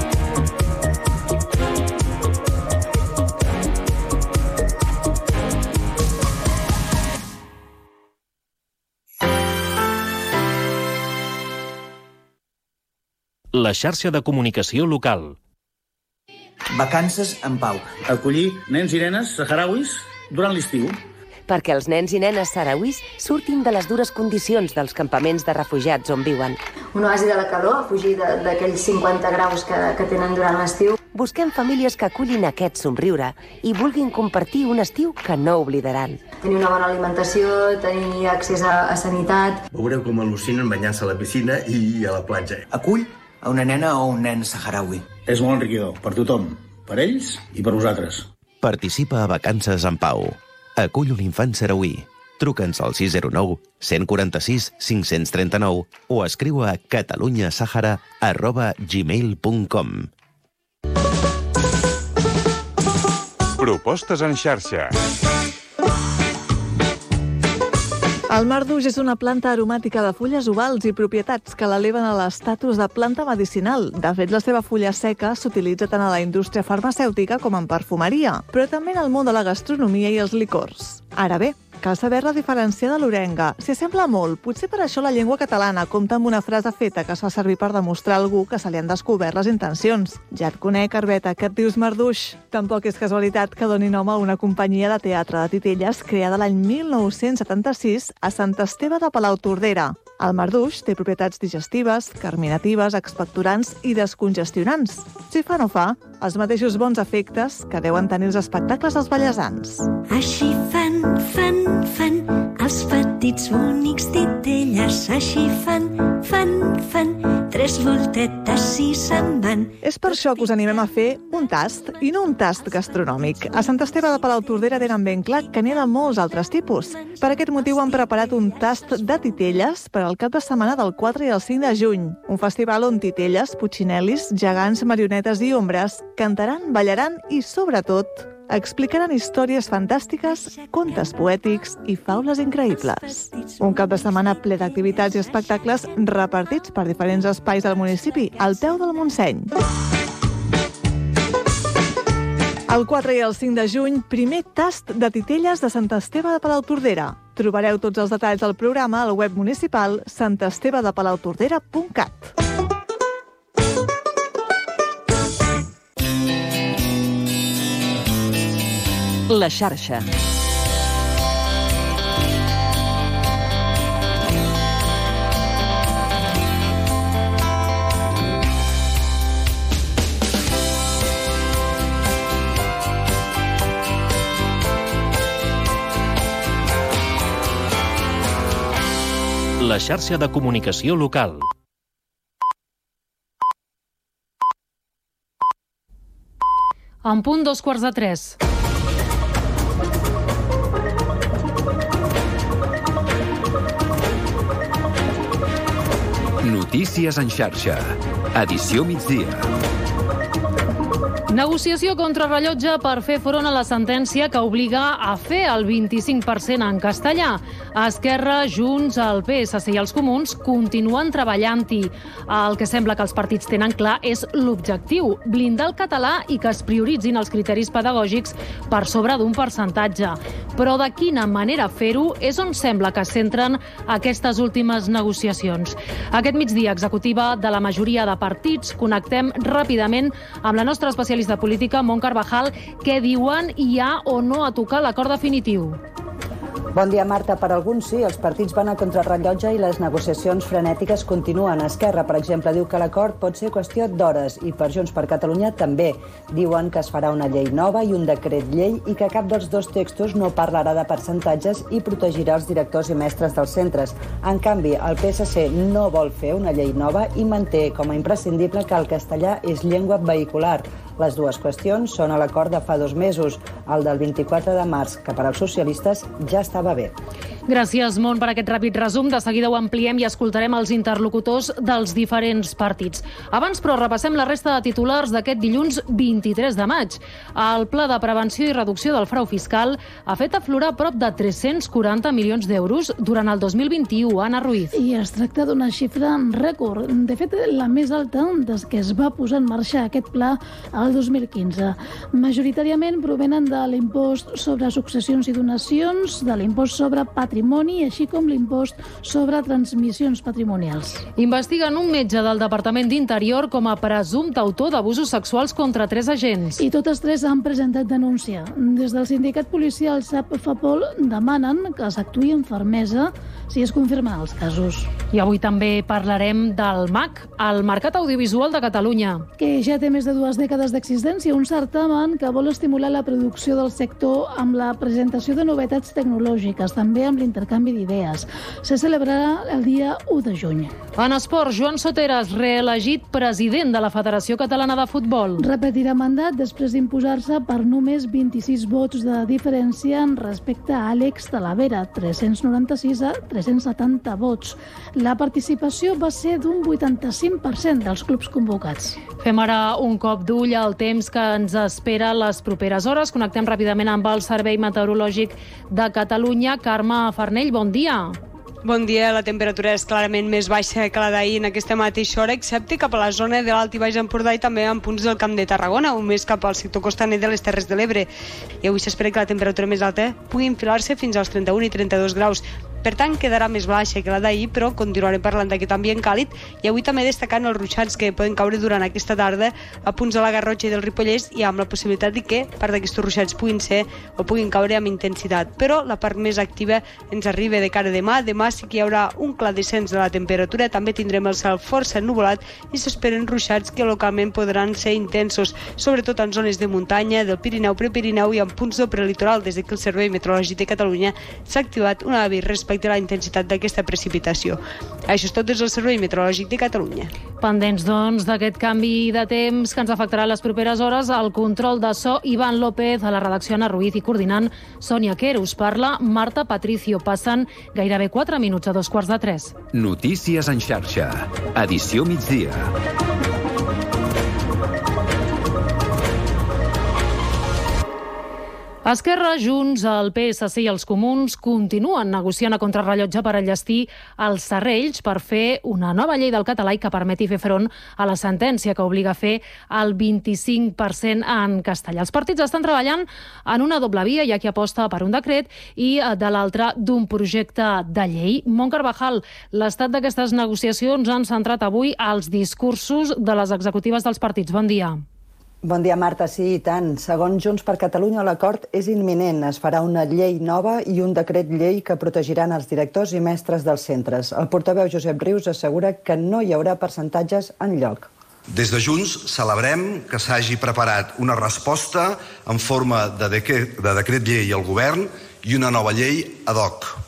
La xarxa de comunicació local. Vacances en pau. Acollir nens i nenes saharauis durant l'estiu. Perquè els nens i nenes saharauis surtin de les dures condicions dels campaments de refugiats on viuen. Un oasi de la calor, a fugir d'aquells 50 graus que tenen durant l'estiu. Busquem famílies que acullin aquest somriure i vulguin compartir un estiu que no oblidaran. Tenir una bona alimentació, tenir accés a sanitat. Veureu com al·lucinen banyant-se a la piscina i a la platja. Acull a una nena o un nen saharaui. És molt enriquidor, per tothom, per ells i per vosaltres. Participa a Vacances en Pau. Acull un infant sarauí. Truca'ns al 609 146 539 o escriu a catalunyasahara@gmail.com. Propostes en xarxa. El marduix és una planta aromàtica de fulles ovals i propietats que l'eleven a l'estatus de planta medicinal. De fet, la seva fulla seca s'utilitza tant a la indústria farmacèutica com en perfumeria, però també en el món de la gastronomia i els licors. Ara bé, cal saber-la diferenciar de l'orenga. Si sembla molt, potser per això la llengua catalana compta amb una frase feta que es fa servir per demostrar a algú que se li han descobert les intencions. Ja et conec, Arbeta, que et dius marduix. Tampoc és casualitat que doni nom a una companyia de teatre de titelles creada l'any 1976 a Sant Esteve de Palautordera. El marduix té propietats digestives, carminatives, expectorants i descongestionants. Si fa no fa, els mateixos bons efectes que deuen tenir els espectacles dels ballesans. Així fan els petits bonics titelles. Així fan 3 voltetes i se'n van. És per això que us animem a fer un tast, i no un tast gastronòmic. A Sant Esteve de Palautordera tenen ben clar que n'hi ha de molts altres tipus. Per aquest motiu han preparat un tast de titelles per al cap de setmana del 4 i el 5 de juny. Un festival on titelles, putxinel·lis, gegants, marionetes i ombres cantaran, ballaran i, sobretot, explicaran històries fantàstiques, contes poètics i faules increïbles. Un cap de setmana ple d'activitats i espectacles repartits per diferents espais del municipi, al peu del Montseny. El 4 i el 5 de juny, primer tast de titelles de Sant Esteve de Palautordera. Trobareu tots els detalls del programa al web municipal santestevadepalautordera.cat. La xarxa. La xarxa de comunicació local. En punt 2:15. Notícies en xarxa. Edició migdia. Negociació contrarrellotge per fer front a la sentència que obliga a fer el 25% en castellà. Esquerra, Junts, el PSC i els Comuns continuen treballant-hi. El que sembla que els partits tenen clar és l'objectiu, blindar el català i que es prioritzin els criteris pedagògics per sobre d'un percentatge. Però de quina manera fer-ho és on sembla que es centren aquestes últimes negociacions. Aquest migdia, executiva de la majoria de partits, connectem ràpidament amb la nostra especialista de política, Mont Carvajal, què diuen hi ha o no a tocar l'acord definitiu. Bon dia, Marta. Per alguns sí, els partits van a contrarrellotge i les negociacions frenètiques continuen. Esquerra, per exemple, diu que l'acord pot ser qüestió d'hores i per Junts per Catalunya també. Diuen que es farà una llei nova i un decret llei i que cap dels dos textos no parlarà de percentatges i protegirà els directors i mestres dels centres. En canvi, el PSC no vol fer una llei nova i manté com a imprescindible que el castellà és llengua vehicular. Les dues qüestions són a l'acord de fa 2 mesos, el del 24 de març, que per als socialistes ja estava bé. Gràcies, Mont, per aquest ràpid resum. De seguida ho ampliem i escoltarem els interlocutors dels diferents partits. Abans, però, repassem la resta de titulars d'aquest dilluns 23 de maig. El Pla de Prevenció i Reducció del Frau Fiscal ha fet aflorar prop de 340 milions d'euros durant el 2021. Anna Ruiz. I es tracta d'una xifra rècord. De fet, la més alta des que es va posar en marxa aquest pla el 2015. Majoritàriament provenen de l'impost sobre successions i donacions, de l'impost sobre patrimoni, així com l'impost sobre transmissions patrimonials. Investiguen un metge del Departament d'Interior com a presumpte autor d'abusos sexuals contra 3 agents. I totes 3 han presentat denúncia. Des del sindicat policial SAP-FAPOL demanen que s'actuï amb fermesa si es confirmen els casos. I avui també parlarem del MAC, el Mercat Audiovisual de Catalunya. Que ja té més de 2 dècades d'existència, un certamen que vol estimular la producció del sector amb la presentació de novetats tecnològiques, també amb l'intercanvi d'idees. Se celebrarà el dia 1 de juny. En esport, Joan Soteras, reelegit president de la Federació Catalana de Futbol. Repetirà mandat després d'imposar-se per només 26 vots de diferència respecte a Àlex Talavera, 396 a 370 vots. La participació va ser d'un 85% dels clubs convocats. Fem ara un cop d'ull al temps que ens espera les properes hores. Connectem ràpidament amb el Servei Meteorològic de Catalunya. Carme Farnell, bon dia. Bon dia, la temperatura és clarament més baixa que la d'ahir en aquesta mateixa hora, excepte cap a la zona de l'Alt i Baix Empordà i també en punts del Camp de Tarragona, o més cap al sector costaner de les Terres de l'Ebre. I avui s'espera que la temperatura més alta pugui enfilar-se fins als 31 i 32 graus. Per tant, quedarà més baixa que la d'ahir, però continuarem parlant d'aquest ambient càlid i avui també destacant els ruixats que poden caure durant aquesta tarda a punts de la Garrotxa i del Ripollès i amb la possibilitat de que part d'aquests ruixats puguin caure amb intensitat. Però la part més activa ens arriba de cara a demà. Demà sí que hi haurà un clar descens de la temperatura, també tindrem el cel força ennuvolat i s'esperen ruixats que localment podran ser intensos, sobretot en zones de muntanya, del Pirineu, Prepirineu i en punts del prelitoral. Des que el Servei Meteorològic de Catalunya s'ha activat un avís respecte a la intensitat d'aquesta precipitació. Això és tot des del Servei Meteorològic de Catalunya. Pendents, doncs, d'aquest canvi de temps que ens afectarà les properes hores. El control de so, Ivan López, a la redacció Anna Ruiz i coordinant Sònia Quer. Us parla Marta Patricio. Passen gairebé 4 minuts a 2:15. Notícies en xarxa. Edició migdia. Esquerra, Junts, el PSC i els Comuns continuen negociant a contrarrellotge per enllestir els serrells per fer una nova llei del català i que permeti fer front a la sentència que obliga a fer el 25% en castellà. Els partits estan treballant en una doble via. Hi ha qui aposta per un decret i de l'altra d'un projecte de llei. Mont Carvajal, l'estat d'aquestes negociacions han centrat avui als discursos de les executives dels partits. Bon dia. Bon dia, Marta. Sí, i tant. Segons Junts per Catalunya, l'acord és imminent. Es farà una llei nova i un decret llei que protegiran els directors i mestres dels centres. El portaveu Josep Rius assegura que no hi haurà percentatges enlloc. Des de Junts celebrem que s'hagi preparat una resposta en forma de decret llei al govern i una nova llei ad hoc.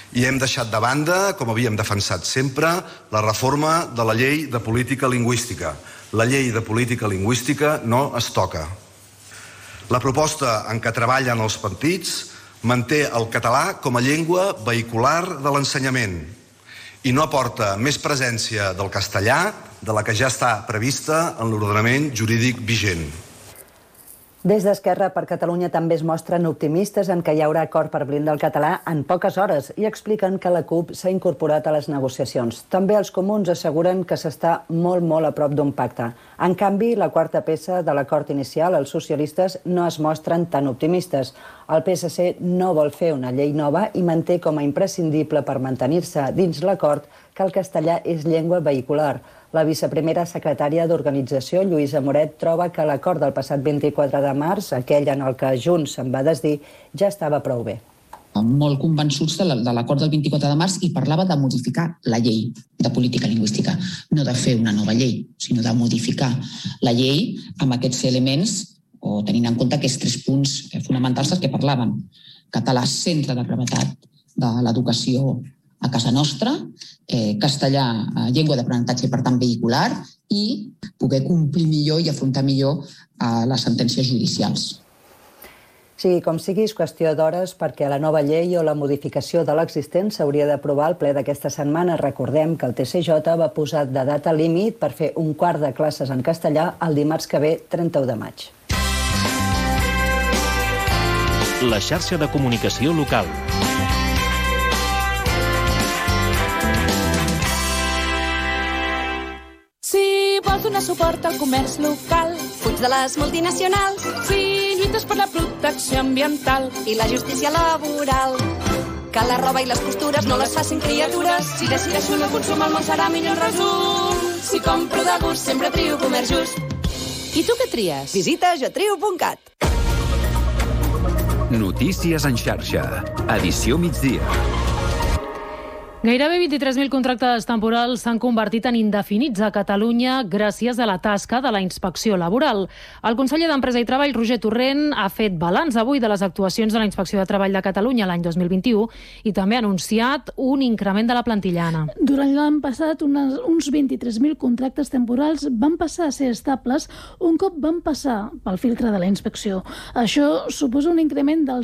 I hem deixat de banda, com havíem defensat sempre, la reforma de la llei de política lingüística. La llei de política lingüística no es toca. La proposta en què treballen els partits manté el català com a llengua vehicular de l'ensenyament i no aporta més presència del castellà de la que ja està prevista en l'ordenament jurídic vigent. Des d'Esquerra per Catalunya també es mostren optimistes en què hi haurà acord per blindar el català en poques hores i expliquen que la CUP s'ha incorporat a les negociacions. També els comuns asseguren que s'està molt a prop d'un pacte. En canvi, la quarta peça de l'acord inicial, els socialistes, no es mostren tan optimistes. El PSC no vol fer una llei nova i manté com a imprescindible per mantenir-se dins l'acord que el castellà és llengua vehicular. La viceprimera secretària d'Organització, Lluïsa Moret, troba que l'acord del passat 24 de març, aquell en el que Junts se'n va desdir, ja estava prou bé. Molt convençuts de l'acord del 24 de març i parlava de modificar la llei de política lingüística, no de fer una nova llei, sinó de modificar la llei amb aquests elements o tenint en compte aquests 3 punts fonamentals dels que parlaven. Català, centre de gravetat de l'educació a casa nostra, castellà, llengua d'aprenentatge i per tant vehicular, i poder complir millor i afrontar millor les sentències judicials. Sigui com sigui, és qüestió d'hores perquè la nova llei o la modificació de l'existent s'hauria d'aprovar al ple d'aquesta setmana. Recordem que el TCJ va posar de data límit per fer un quart de classes en castellà el dimarts que ve, 31 de maig. La xarxa de comunicació local. Si vols donar suport al comerç local, fuig de les multinacionals. Si lluites per la protecció ambiental i la justícia laboral, que la roba i les costures no les facin criatures. Si decideixo no consum, el món serà millor resum. Si compro de gust, sempre trio comerç just. I tu què tries? Visita jotrio.cat. Notícies en xarxa. Edició migdia. Gairebé 23.000 contractes temporals s'han convertit en indefinits a Catalunya gràcies a la tasca de la inspecció laboral. El conseller d'Empresa i Treball, Roger Torrent, ha fet balanç avui de les actuacions de la Inspecció de Treball de Catalunya l'any 2021 i també ha anunciat un increment de la plantilla, Anna. Durant l'any passat, uns 23.000 contractes temporals van passar a ser estables un cop van passar pel filtre de la inspecció. Això suposa un increment del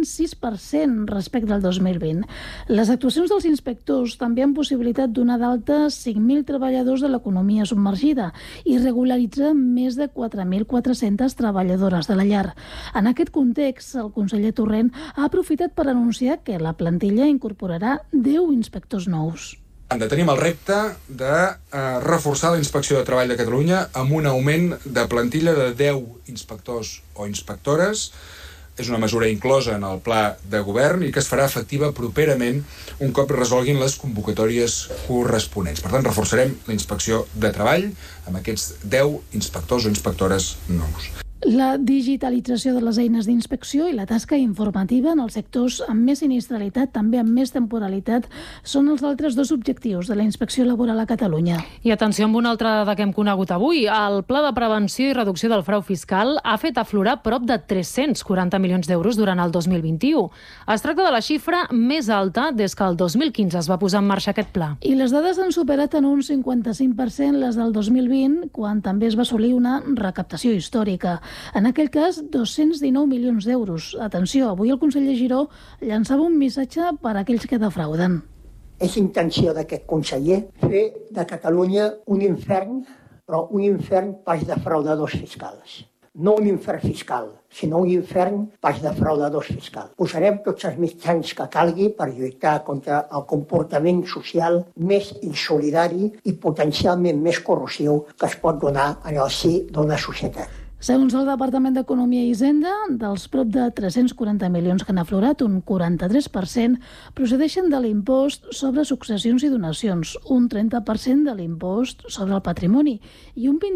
106% respecte al 2020. Les actuacions dels inspectors també han possibilitat donar d'alta 5.000 treballadors de l'economia submergida i regularitzar més de 4.400 treballadores de la llar. En aquest context, el conseller Torrent ha aprofitat per anunciar que la plantilla incorporarà 10 inspectors nous. Tenim el repte de reforçar la Inspecció de Treball de Catalunya amb un augment de plantilla de 10 inspectors o inspectores. És una mesura inclosa en el pla de govern i que es farà efectiva properament un cop resolguin les convocatòries corresponents. Per tant, reforçarem la Inspecció de Treball amb aquests 10 inspectors o inspectores nous. La digitalització de les eines d'inspecció i la tasca informativa en els sectors amb més sinistralitat, també amb més temporalitat, són els altres 2 objectius de la inspecció laboral a Catalunya. I atenció amb una altra dada que hem conegut avui. El Pla de Prevenció i Reducció del Frau Fiscal ha fet aflorar prop de 340 milions d'euros durant el 2021. Es tracta de la xifra més alta des que el 2015 es va posar en marxa aquest pla. I les dades han superat en un 55% les del 2020, quan també es va assolir una recaptació històrica. En aquell cas, 219 milions d'euros. Atenció, avui el conseller Giró llançava un missatge per a aquells que defrauden. És intenció d'aquest conseller fer de Catalunya un infern, però un infern pas defraudadors fiscals. No un infern fiscal, sinó un infern pas defraudadors fiscals. Posarem tots els mitjans que calgui per lluitar contra el comportament social més insolidari i potencialment més corrosiu que es pot donar en el si d'una societat. Segons el Departament d'Economia i Hisenda, dels prop de 340 milions que han aflorat, un 43% procedeixen de l'impost sobre successions i donacions, un 30% de l'impost sobre el patrimoni i un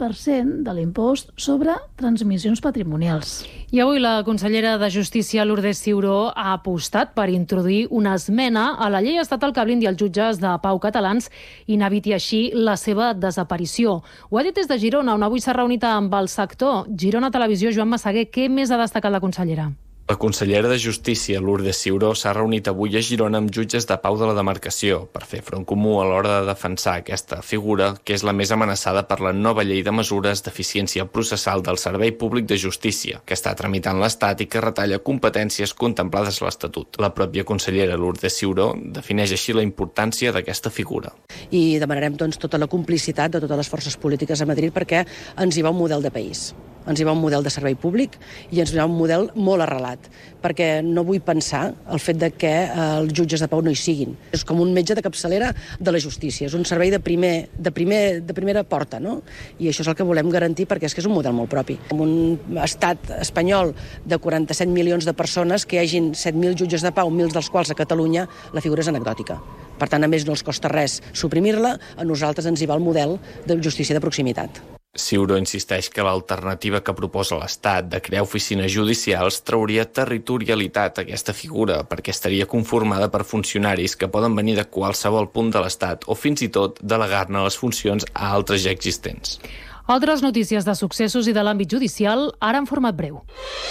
26% de l'impost sobre transmissions patrimonials. I avui la consellera de Justícia, Lourdes Ciuró, ha apostat per introduir una esmena a la llei estatal que blindi els jutges de pau catalans i n'eviti així la seva desaparició. Ho ha dit des de Girona, on avui s'ha reunit amb el sector. Girona Televisió, Joan Massaguer, què més ha destacat la consellera? La consellera de Justícia, Lourdes Ciuró, s'ha reunit avui a Girona amb jutges de pau de la demarcació per fer front comú a l'hora de defensar aquesta figura, que és la més amenaçada per la nova llei de mesures d'eficiència processal del Servei Públic de Justícia, que està tramitant l'Estat i que retalla competències contemplades a l'Estatut. La pròpia consellera Lourdes Ciuró defineix així la importància d'aquesta figura. I demanarem tota la complicitat de totes les forces polítiques a Madrid perquè ens hi va un model de país. Ens hi va un model de servei públic i ens hi va un model molt arrelat, perquè no vull pensar el fet de que els jutges de pau no hi siguin. És com un metge de capçalera de la justícia, és un servei de primera porta, no? I això és el que volem garantir perquè és que és un model molt propi. En un estat espanyol de 47 milions de persones, que hi hagin 7.000 jutges de pau, 1.000 dels quals a Catalunya, la figura és anecdòtica. Per tant, a més, no els costa res suprimir-la, a nosaltres ens hi va el model de justícia de proximitat. Ciuró insisteix que l'alternativa que proposa l'Estat de crear oficines judicials trauria territorialitat a aquesta figura perquè estaria conformada per funcionaris que poden venir de qualsevol punt de l'Estat o fins i tot delegar-ne les funcions a altres ja existents. Altres notícies de successos i de l'àmbit judicial, ara en format breu.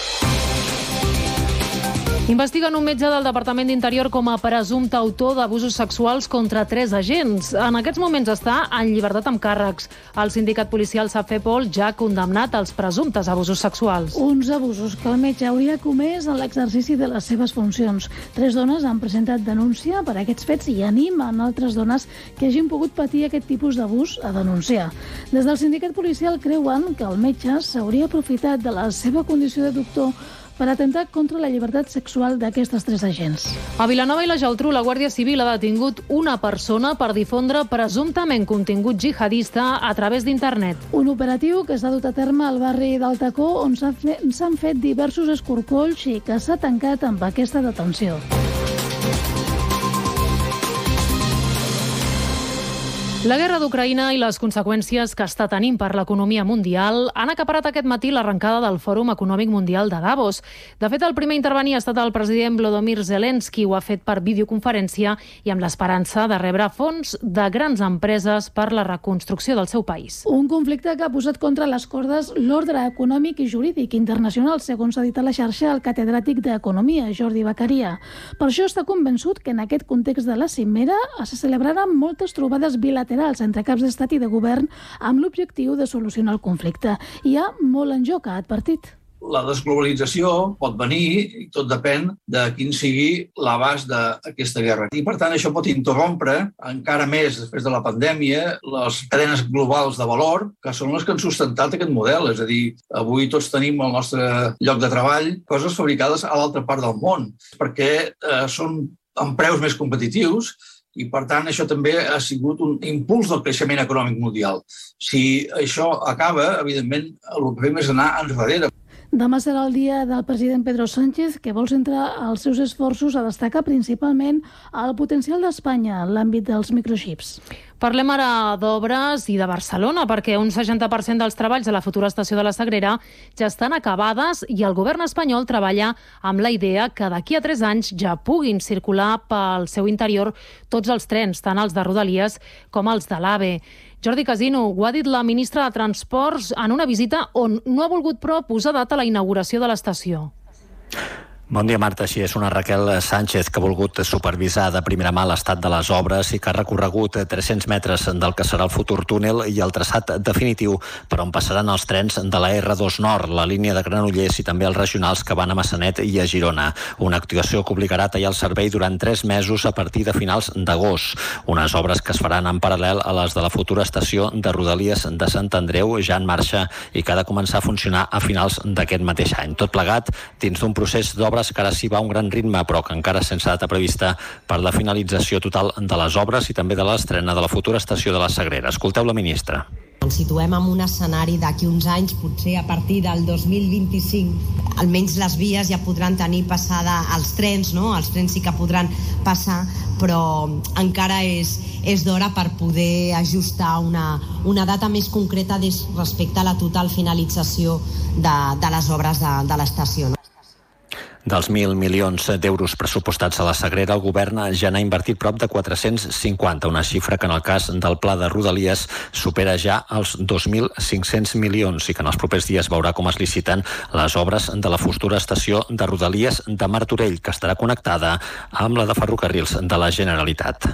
Investiguen un metge del Departament d'Interior com a presumpte autor d'abusos sexuals contra 3 agents. En aquests moments està en llibertat amb càrrecs. El sindicat policial Safepol ja ha condemnat els presumptes abusos sexuals. Uns abusos que el metge hauria comès en l'exercici de les seves funcions. 3 dones han presentat denúncia per aquests fets i animen altres dones que hagin pogut patir aquest tipus d'abús a denunciar. Des del sindicat policial creuen que el metge s'hauria aprofitat de la seva condició de doctor per atentar contra la llibertat sexual d'aquestes 3 agents. A Vilanova i la Geltrú, la Guàrdia Civil ha detingut una persona per difondre presumptament contingut jihadista a través d'internet. Un operatiu que s'ha dut a terme al barri d'Altacó, on s'han fet diversos escorcolls i que s'ha tancat amb aquesta detenció. La guerra d'Ucraïna i les conseqüències que està tenint per l'economia mundial han acaparat aquest matí l'arrencada del Fòrum Econòmic Mundial de Davos. De fet, el primer a intervenir ha estat el president Volodymyr Zelensky. Ho ha fet per videoconferència i amb l'esperança de rebre fons de grans empreses per la reconstrucció del seu país. Un conflicte que ha posat contra les cordes l'ordre econòmic i jurídic internacional, segons ha dit a la xarxa el catedràtic d'Economia, Jordi Beccaria. Per això està convençut que en aquest context de la cimera se celebraran moltes trobades bilaterals entre caps d'estat i de govern amb l'objectiu de solucionar el conflicte. Hi ha molt en joc, ha advertit. La desglobalització pot venir i tot depèn de quin sigui l'abast d'aquesta guerra. I, per tant, això pot interrompre encara més després de la pandèmia les cadenes globals de valor, que són les que han sustentat aquest model. És a dir, avui tots tenim al nostre lloc de treball coses fabricades a l'altra part del món, perquè són amb preus més competitius i, per tant, això també ha sigut un impuls del creixement econòmic mundial. Si això acaba, evidentment, el que fem és anar enrere. Demà serà el dia del president Pedro Sánchez, que vol centrar els seus esforços a destacar principalment el potencial d'Espanya en l'àmbit dels microxips. Parlem ara d'obres i de Barcelona, perquè un 60% dels treballs a la futura estació de la Sagrera ja estan acabades i el govern espanyol treballa amb la idea que d'aquí a 3 anys ja puguin circular pel seu interior tots els trens, tant els de Rodalies com els de l'AVE. Jordi Casino, ho ha dit la ministra de Transports en una visita on no ha volgut, però, posar data a la inauguració de l'estació. Bon dia, Marta. Així és, una Raquel Sánchez que ha volgut supervisar de primera mà l'estat de les obres i que ha recorregut 300 metres del que serà el futur túnel i el traçat definitiu per on passaran els trens de la R2 Nord, la línia de Granollers i també els regionals que van a Massanet i a Girona. Una actuació que obligarà a tallar el servei durant 3 mesos a partir de finals d'agost. Unes obres que es faran en paral·lel a les de la futura estació de Rodalies de Sant Andreu, ja en marxa i que ha de començar a funcionar a finals d'aquest mateix any. Tot plegat dins d'un procés d'obres que ara s'hi va a un gran ritme, però que encara sense data prevista per la finalització total de les obres i també de l'estrena de la futura estació de la Sagrera. Escolteu la ministra. Ens situem en un escenari d'aquí uns anys, potser a partir del 2025, almenys les vies ja podran tenir passada els trens, no? Els trens sí que podran passar, però encara és d'hora per poder ajustar una data més concreta respecte a la total finalització de les obres de l'estació. Dels 1.000 milions d'euros pressupostats a la Sagrera, el govern ja n'ha invertit prop de 450, una xifra que en el cas del pla de Rodalies supera ja els 2.500 milions i que en els propers dies veurà com es liciten les obres de la futura estació de Rodalies de Martorell, que estarà connectada amb la de ferrocarrils de la Generalitat.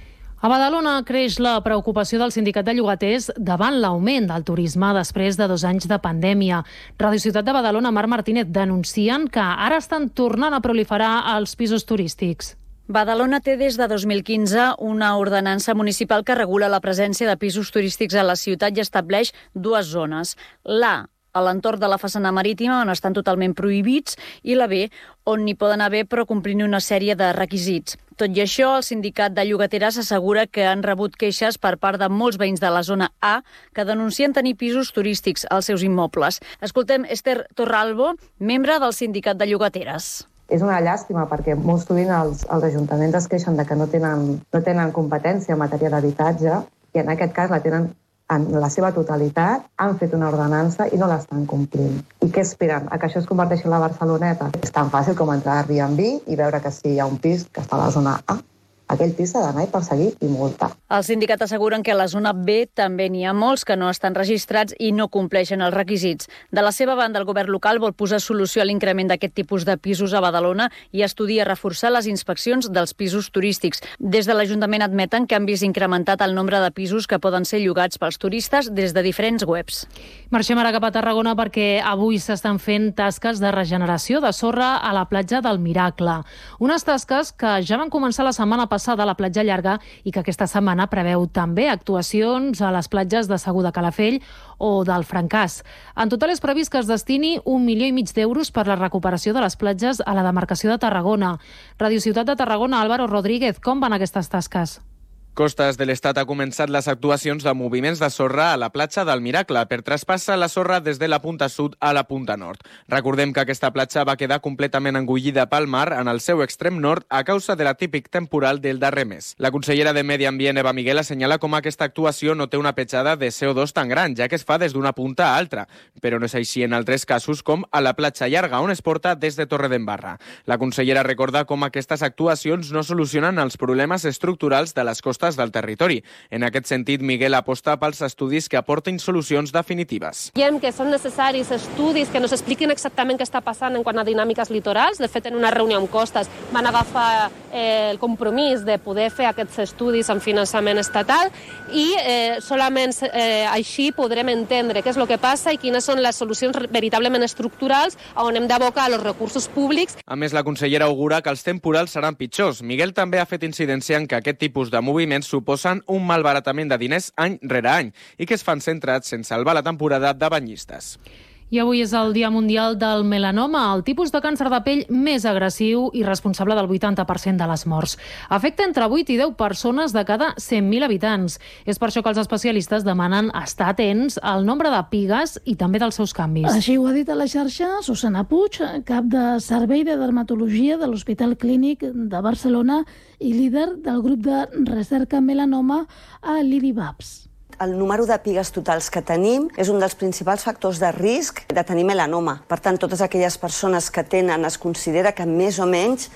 A Badalona creix la preocupació del sindicat de llogaters davant l'augment del turisme després de 2 anys de pandèmia. Radio Ciutat de Badalona, Marc Martínez, denuncien que ara estan tornant a proliferar els pisos turístics. Badalona té des de 2015 una ordenança municipal que regula la presència de pisos turístics a la ciutat i estableix 2 zones. L'A, a l'entorn de la façana marítima, on estan totalment prohibits, i la B, on n'hi poden haver però complint una sèrie de requisits. Tot i això, el sindicat de llogateres assegura que han rebut queixes per part de molts veïns de la zona A que denuncien tenir pisos turístics als seus immobles. Escoltem Esther Torralbo, membre del sindicat de llogateres. És una llàstima perquè molt sovint els ajuntaments es queixen de que no tenen competència en matèria d'habitatge i en aquest cas la tenen en la seva totalitat, han fet una ordenança i no l'estan complint. I què esperen? A que això es converteixi en la Barceloneta? És tan fàcil com entrar a Airbnb i veure que si hi ha un pis que està a la zona A, aquell pis s'ha d'anar i perseguir i multar. El sindicat asseguren que a la zona B també n'hi ha molts que no estan registrats i no compleixen els requisits. De la seva banda, el govern local vol posar solució a l'increment d'aquest tipus de pisos a Badalona i estudia reforçar les inspeccions dels pisos turístics. Des de l'Ajuntament admeten que han vist incrementat el nombre de pisos que poden ser llogats pels turistes des de diferents webs. Marxem ara cap a Tarragona perquè avui s'estan fent tasques de regeneració de sorra a la platja del Miracle. Unes tasques que ja van començar la setmana passada a la platja llarga i que aquesta setmana preveu també actuacions a les platges de Segur de Calafell o del Francàs. En total és previst que es destini 1,5 milions d'euros per la recuperació de les platges a la demarcació de Tarragona. Radio Ciutat de Tarragona, Álvaro Rodríguez, com van aquestes tasques? Costes de l'Estat ha començat les actuacions de moviments de sorra a la platja del Miracle per traspassar la sorra des de la punta sud a la punta nord. Recordem que aquesta platja va quedar completament engullida pel mar en el seu extrem nord a causa de l'atípic temporal del darrer mes. La consellera de Medi Ambient, Eva Miguel, assenyala com aquesta actuació no té una petjada de CO2 tan gran, ja que es fa des d'una punta a altra, però no és així en altres casos com a la platja llarga, on es porta des de Torredembarra. La consellera recorda com aquestes actuacions no solucionen els problemes estructurals de les costes del territori. En aquest sentit, Miguel aposta pels estudis que aportin solucions definitives. Veiem que són necessaris estudis que nos expliquin exactament què està passant en quant a dinàmiques litorals. De fet, en una reunió amb Costes van agafar el compromís de poder fer aquests estudis amb finançament estatal i solament així podrem entendre què és el que passa i quines són les solucions veritablement estructurals on hem d'abocar els recursos públics. A més, la consellera augura que els temporals seran pitjors. Miguel també ha fet incidència en que aquest tipus de moviments suposen un malbaratament de diners any rere any i que es fan centrats en salvar la temporada de banyistes. I avui és el Dia Mundial del Melanoma, el tipus de càncer de pell més agressiu i responsable del 80% de les morts. Afecta entre 8 i 10 persones de cada 100.000 habitants. És per això que els especialistes demanen estar atents al nombre de pigues i també dels seus canvis. Així ho ha dit a la xarxa Susana Puig, cap de Servei de Dermatologia de l'Hospital Clínic de Barcelona i líder del grup de recerca melanoma a l'IDIVAPS. El número de pigues totals que tenim és un dels principals factors de risc de tenir melanoma. Per tant, totes aquelles persones que tenen, es considera que més o menys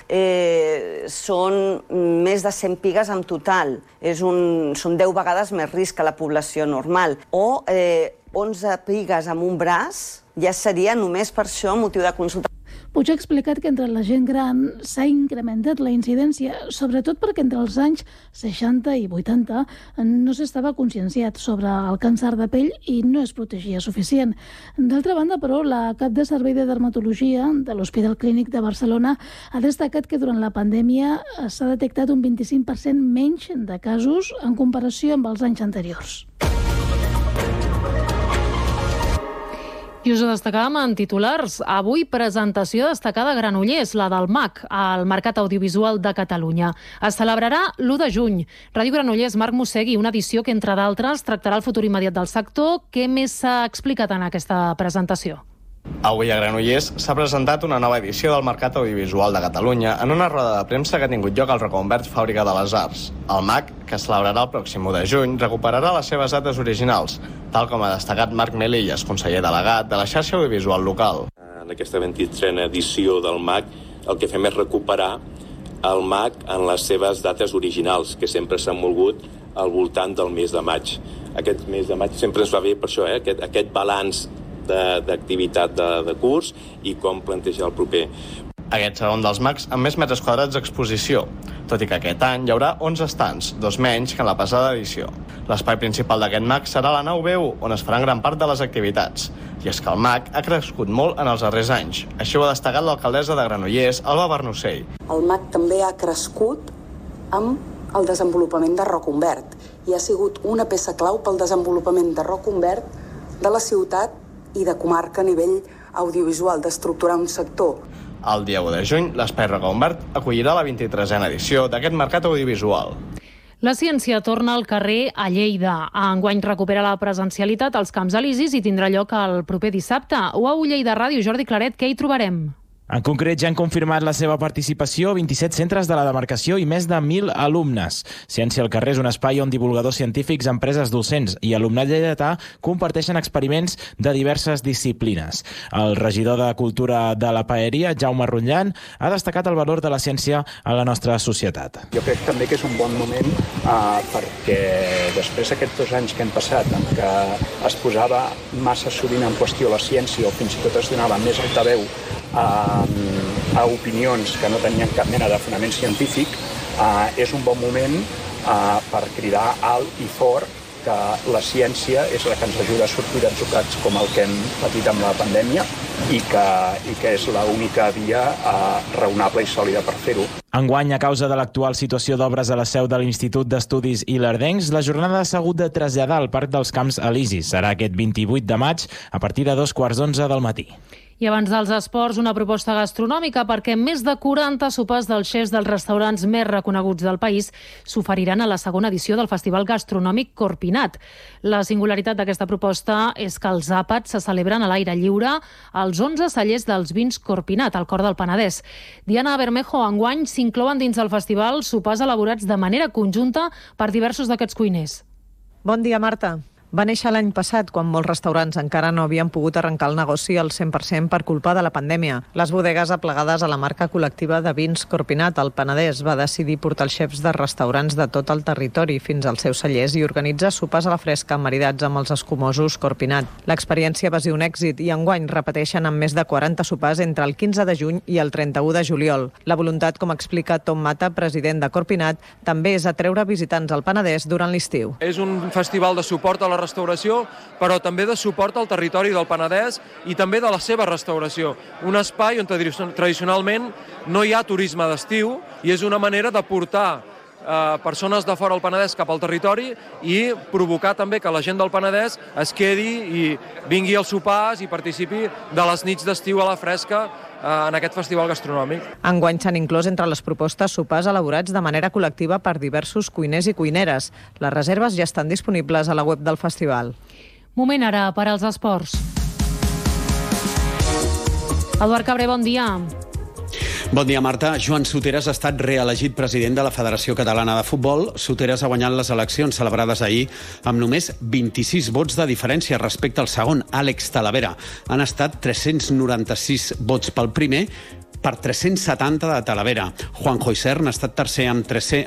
són més de 100 pigues en total. Són 10 vegades més risc que la població normal. O 11 pigues amb un braç ja seria només per això motiu de consulta. Puig ha explicat que entre la gent gran s'ha incrementat la incidència, sobretot perquè entre els anys 60 i 80 no s'estava conscienciat sobre el càncer de pell i no es protegia suficient. D'altra banda, però, la cap de Servei de Dermatologia de l'Hospital Clínic de Barcelona ha destacat que durant la pandèmia s'ha detectat un 25% menys de casos en comparació amb els anys anteriors. I us ho destacàvem en titulars. Avui presentació destacada a Granollers, la del MAC, al Mercat Audiovisual de Catalunya. Es celebrarà l'1 de juny. Ràdio Granollers, Marc Mossegui, una edició que, entre d'altres, tractarà el futur immediat del sector. Què més s'ha explicat en aquesta presentació? Avui a Granollers s'ha presentat una nova edició del Mercat Audiovisual de Catalunya en una roda de premsa que ha tingut lloc al reconvert Fàbrica de les Arts. El MAC, que es celebrarà el pròxim 1 de juny, recuperarà les seves dates originals, tal com ha destacat Marc Melillas, conseller delegat de la xarxa audiovisual local. En aquesta 23a edició del MAC el que fem és recuperar el MAC en les seves dates originals, que sempre s'han volgut al voltant del mes de maig. Aquest mes de maig sempre ens va bé per això, aquest balanç d'activitat de curs i com plantejar el proper. Aquest serà un dels MACs amb més metres quadrats d'exposició, tot i que aquest any hi haurà 11 estants, 2 menys que en la passada edició. L'espai principal d'aquest MAC serà la nau B1, on es faran gran part de les activitats. I és que el MAC ha crescut molt en els darrers anys. Així ho ha destacat l'alcaldessa de Granollers, Alba Bernocell. El MAC també ha crescut amb el desenvolupament de Rocumbert i ha sigut una peça clau pel desenvolupament de Rocumbert, de la ciutat i de comarca a nivell audiovisual, d'estructurar un sector. El dia 1 de juny, l'Espai Rocumbert acollirà la 23a edició d'aquest mercat audiovisual. La ciència torna al carrer a Lleida. Enguany recupera la presencialitat als Camps Elisis i tindrà lloc el proper dissabte. UAU Lleida Ràdio, Jordi Claret, què hi trobarem? En concret, ja han confirmat la seva participació 27 centres de la demarcació i més de 1.000 alumnes. Ciència al carrer és un espai on divulgadors científics, empreses docents i alumnat lleidatà comparteixen experiments de diverses disciplines. El regidor de Cultura de la Paeria, Jaume Rotllan, ha destacat el valor de la ciència a la nostra societat. Jo crec també que és un bon moment perquè després d'aquests 2 anys que hem passat en què es posava massa sovint en qüestió la ciència o fins i tot es donava més altaveu a opinions que no tenien cap mena de fonament científic, és un bon moment per cridar alt i fort que la ciència és la que ens ajuda a sortir d'atzucats com el que hem patit amb la pandèmia i que és l'única via raonable i sòlida per fer-ho. Enguany, a causa de l'actual situació d'obres a la seu de l'Institut d'Estudis Ilerdencs, la jornada s'ha hagut de traslladar al Parc dels Camps Elisis. Serà aquest 28 de maig a partir de 2:15 del matí. I abans dels esports, una proposta gastronòmica perquè més de 40 sopars dels xefs dels restaurants més reconeguts del país s'oferiran a la segona edició del Festival Gastronòmic Corpinat. La singularitat d'aquesta proposta és que els àpats se celebren a l'aire lliure als 11 cellers dels vins Corpinat, al cor del Penedès. Diana Bermejo, enguany s'inclouen dins el festival sopars elaborats de manera conjunta per diversos d'aquests cuiners. Bon dia, Marta. Va néixer l'any passat, quan molts restaurants encara no havien pogut arrencar el negoci al 100% per culpa de la pandèmia. Les bodegues aplegades a la marca col·lectiva de vins Corpinat, al Penedès, va decidir portar els xefs de restaurants de tot el territori fins als seus cellers i organitzar sopars a la fresca maridats amb els escumosos Corpinat. L'experiència va ser un èxit i enguany repeteixen amb més de 40 sopars entre el 15 de juny i el 31 de juliol. La voluntat, com explica Tom Mata, president de Corpinat, també és atreure visitants al Penedès durant l'estiu. És un festival de suport a la restauració, però també de suport al territori del Penedès i també de la seva restauració. Un espai on tradicionalment no hi ha turisme d'estiu i és una manera de portar persones de fora del Penedès cap al territori i provocar també que la gent del Penedès es quedi i vingui als sopars i participi de les nits d'estiu a la fresca en aquest festival gastronòmic. Enguany s'han inclòs entre les propostes sopars elaborats de manera col·lectiva per diversos cuiners i cuineres. Les reserves ja estan disponibles a la web del festival. Moment ara per als esports. Eduard Cabré, bon dia. Bon dia, Marta. Joan Soteras ha estat reelegit president de la Federació Catalana de Futbol. Soteras ha guanyat les eleccions celebrades ahir amb només 26 vots de diferència respecte al segon, Àlex Talavera. Han estat 396 vots pel primer, per 370 de Talavera. Juanjo Isern ha estat tercer amb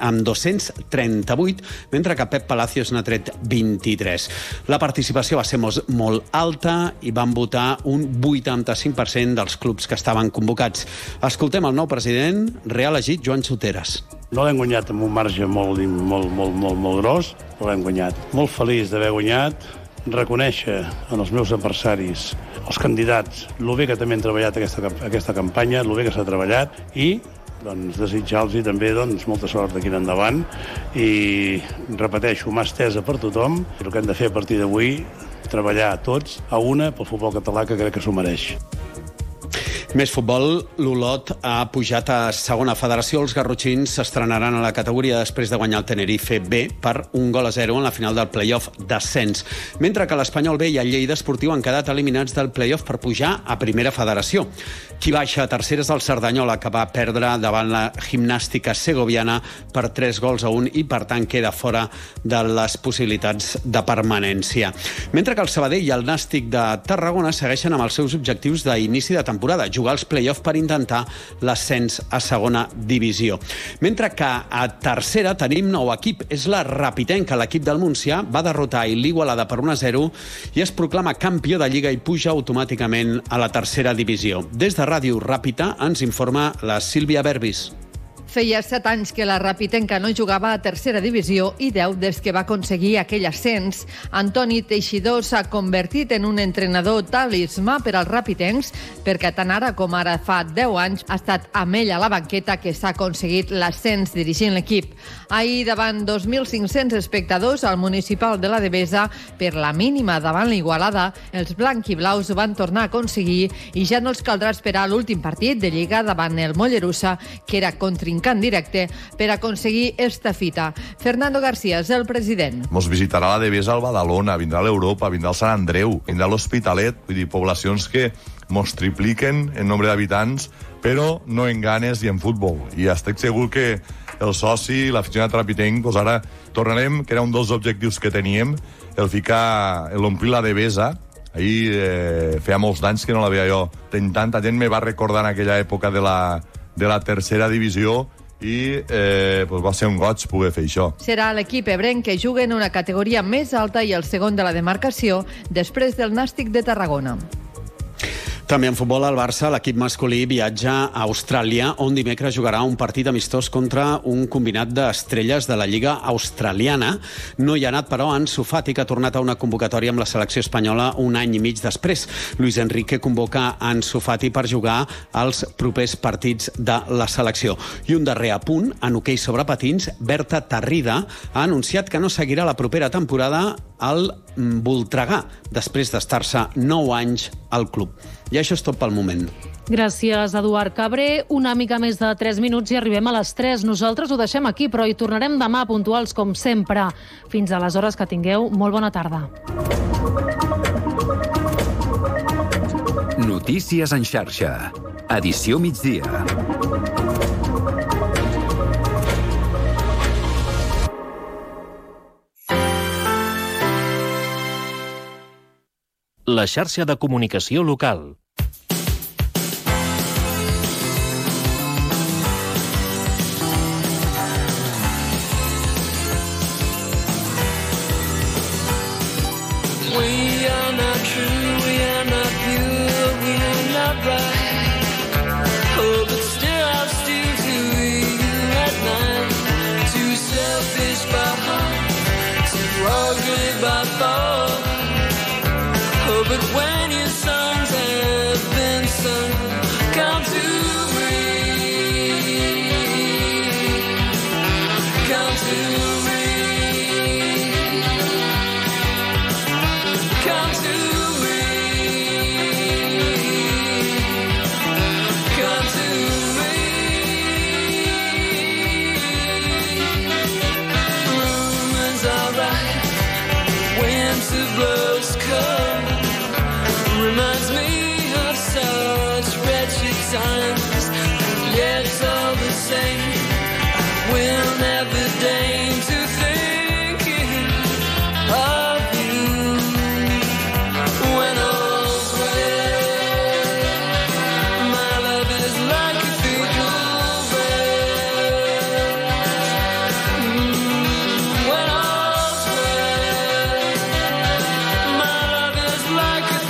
238, mentre que Pep Palacios n'ha tret 23. La participació va ser molt alta i van votar un 85% dels clubs que estaven convocats. Escoltem el nou president, reelegit, Joan Soteras. No l'hem guanyat amb un marge molt gros, però l'hem guanyat. Molt feliç d'haver guanyat, reconèixer en els meus adversaris, els candidats, el bé que també han treballat aquesta campanya, el bé que s'ha treballat i desitjar-los també molta sort d'aquí en endavant i repeteixo, mà estesa per tothom. El que hem de fer a partir d'avui, treballar tots a una pel futbol català que crec que s'ho mereix. Més futbol, l'Olot ha pujat a segona federació. Els garrotxins s'estrenaran a la categoria després de guanyar el Tenerife B per 1-0 en la final del play-off d'ascens. Mentre que l'Espanyol B i el Lleida Esportiu han quedat eliminats del play-off per pujar a primera federació. Qui baixa a tercera és el Cerdanyola, que va perdre davant la Gimnàstica Segoviana per 3-1 i, per tant, queda fora de les possibilitats de permanència. Mentre que el Sabadell i el Nàstic de Tarragona segueixen amb els seus objectius d'inici de temporada. jugar els play-off per intentar l'ascens a segona divisió. Mentre que a tercera tenim nou equip. És la Rapitenca. L'equip del Montsià va derrotar l'Igualada per 1-0 i es proclama campió de Lliga i puja automàticament a la tercera divisió. Des de Ràdio Ràpita ens informa la Sílvia Berbis. Feia 7 anys que la Rapitenca no jugava a tercera divisió i 10 des que va aconseguir aquell ascens. Antoni Teixidor s'ha convertit en un entrenador talismà per als rapitencs perquè tant ara com ara fa 10 anys ha estat amb ell a la banqueta que s'ha aconseguit l'ascens dirigint l'equip. Ahir, davant 2.500 espectadors al Municipal de la Devesa, per la mínima davant l'Igualada, els blanquiblaus ho van tornar a aconseguir i ja no els caldrà esperar l'últim partit de Lliga davant el Mollerussa, que era contrincant directe per aconseguir esta fita. Fernando García és el president. Mos visitarà la Devesa al Badalona, vindrà a l'Europa, vindrà al Sant Andreu, vindrà a l'Hospitalet, vull dir, poblacions que mos tripliquen en nombre d'habitants, però no en ganes i en futbol. I estic segur que el soci, l'aficionat rapitenc, doncs ara tornarem, que era un dels objectius que teníem, l'omplir la Devesa. Ahir feia molts d'anys que no la veia jo. Tanta gent me va recordar en aquella època de la tercera divisió i va ser un goig poder fer això. Serà l'equip ebrenc que juga en una categoria més alta i el segon de la demarcació després del Nàstic de Tarragona. També en futbol, el Barça, l'equip masculí, viatja a Austràlia, on dimecres jugarà un partit amistós contra un combinat d'estrelles de la Lliga australiana. No hi ha anat, però, Ansu Fati, que ha tornat a una convocatòria amb la selecció espanyola un any i mig després. Luis Enrique convoca Ansu Fati per jugar als propers partits de la selecció. I un darrer apunt, en hoquei sobre patins, Berta Tarrida ha anunciat que no seguirà la propera temporada al Voltregà, després d'estar-se 9 anys al club. I això és tot pel moment. Gràcies, Eduard Cabré. Una mica més de 3 minuts i arribem a les 3. Nosaltres ho deixem aquí, però hi tornarem demà puntuals com sempre. Fins aleshores, que tingueu molt bona tarda. Notícies en xarxa. Edició migdia. La xarxa de comunicació local. We are not true, we are not pure, we are not right. Oh, but still I'll steal to you at night. Too selfish by heart, too ugly by thought. Oh, but when your songs have been sung, come to me, come to me, come to me, come to me. Rumors are right, winter blows cold. Reminds me of such wretched times, yet it's all the same. I will never deign to think of you when all's well. My love is like a cathedral bell. When all's well, my love is like a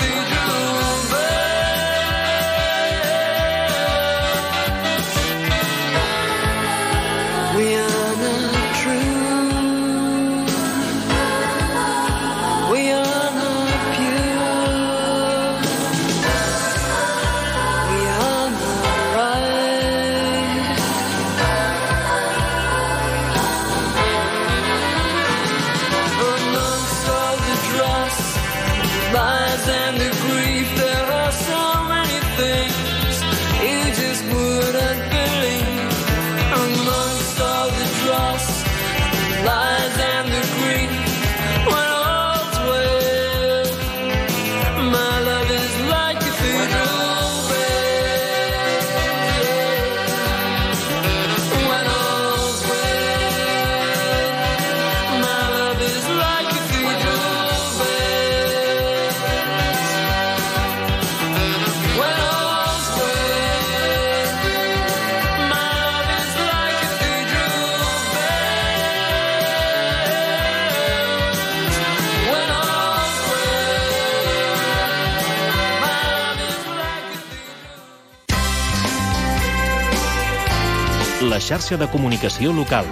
xarxa de comunicació local.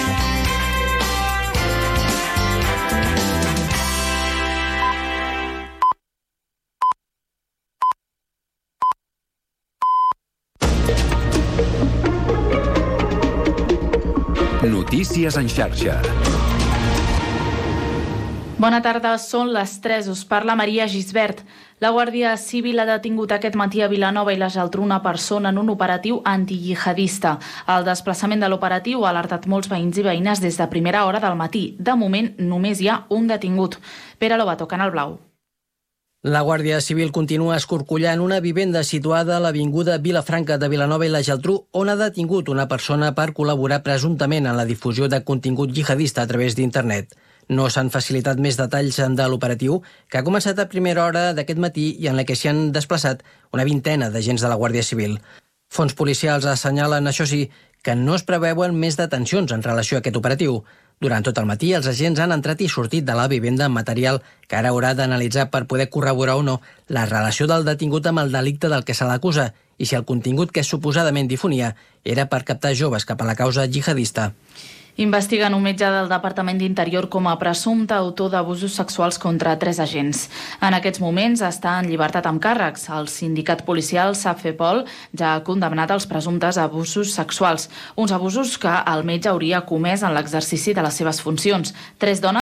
Notícies en xarxa. Bona tarda, són les 3, us parla Maria Gisbert. La Guàrdia Civil ha detingut aquest matí a Vilanova i la Geltrú una persona en un operatiu antijihadista. El desplaçament de l'operatiu ha alertat molts veïns i veïnes des de primera hora del matí. De moment, només hi ha un detingut. Pere Lobato, Canal Blau. La Guàrdia Civil continua escorcollant una vivenda situada a l'avinguda Vilafranca de Vilanova i la Geltrú, on ha detingut una persona per col·laborar presumptament en la difusió de contingut jihadista a través d'internet. No s'han facilitat més detalls de l'operatiu, que ha començat a primera hora d'aquest matí i en la que s'hi han desplaçat una vintena d'agents de la Guàrdia Civil. Fons policials assenyalen, això sí, que no es preveuen més detencions en relació a aquest operatiu. Durant tot el matí, els agents han entrat i sortit de la vivenda amb material que ara haurà d'analitzar per poder corroborar o no la relació del detingut amb el delicte del que se l'acusa i si el contingut que suposadament difonia era per captar joves cap a la causa jihadista. Investiguen un metge del Departament d'Interior com a presumpte autor d'abusos sexuals contra 3 agents. En aquests moments està en llibertat amb càrrecs. El sindicat policial SAFEPOL ja ha condemnat els presumptes abusos sexuals, uns abusos que el metge hauria comès en l'exercici de les seves funcions. 3 dones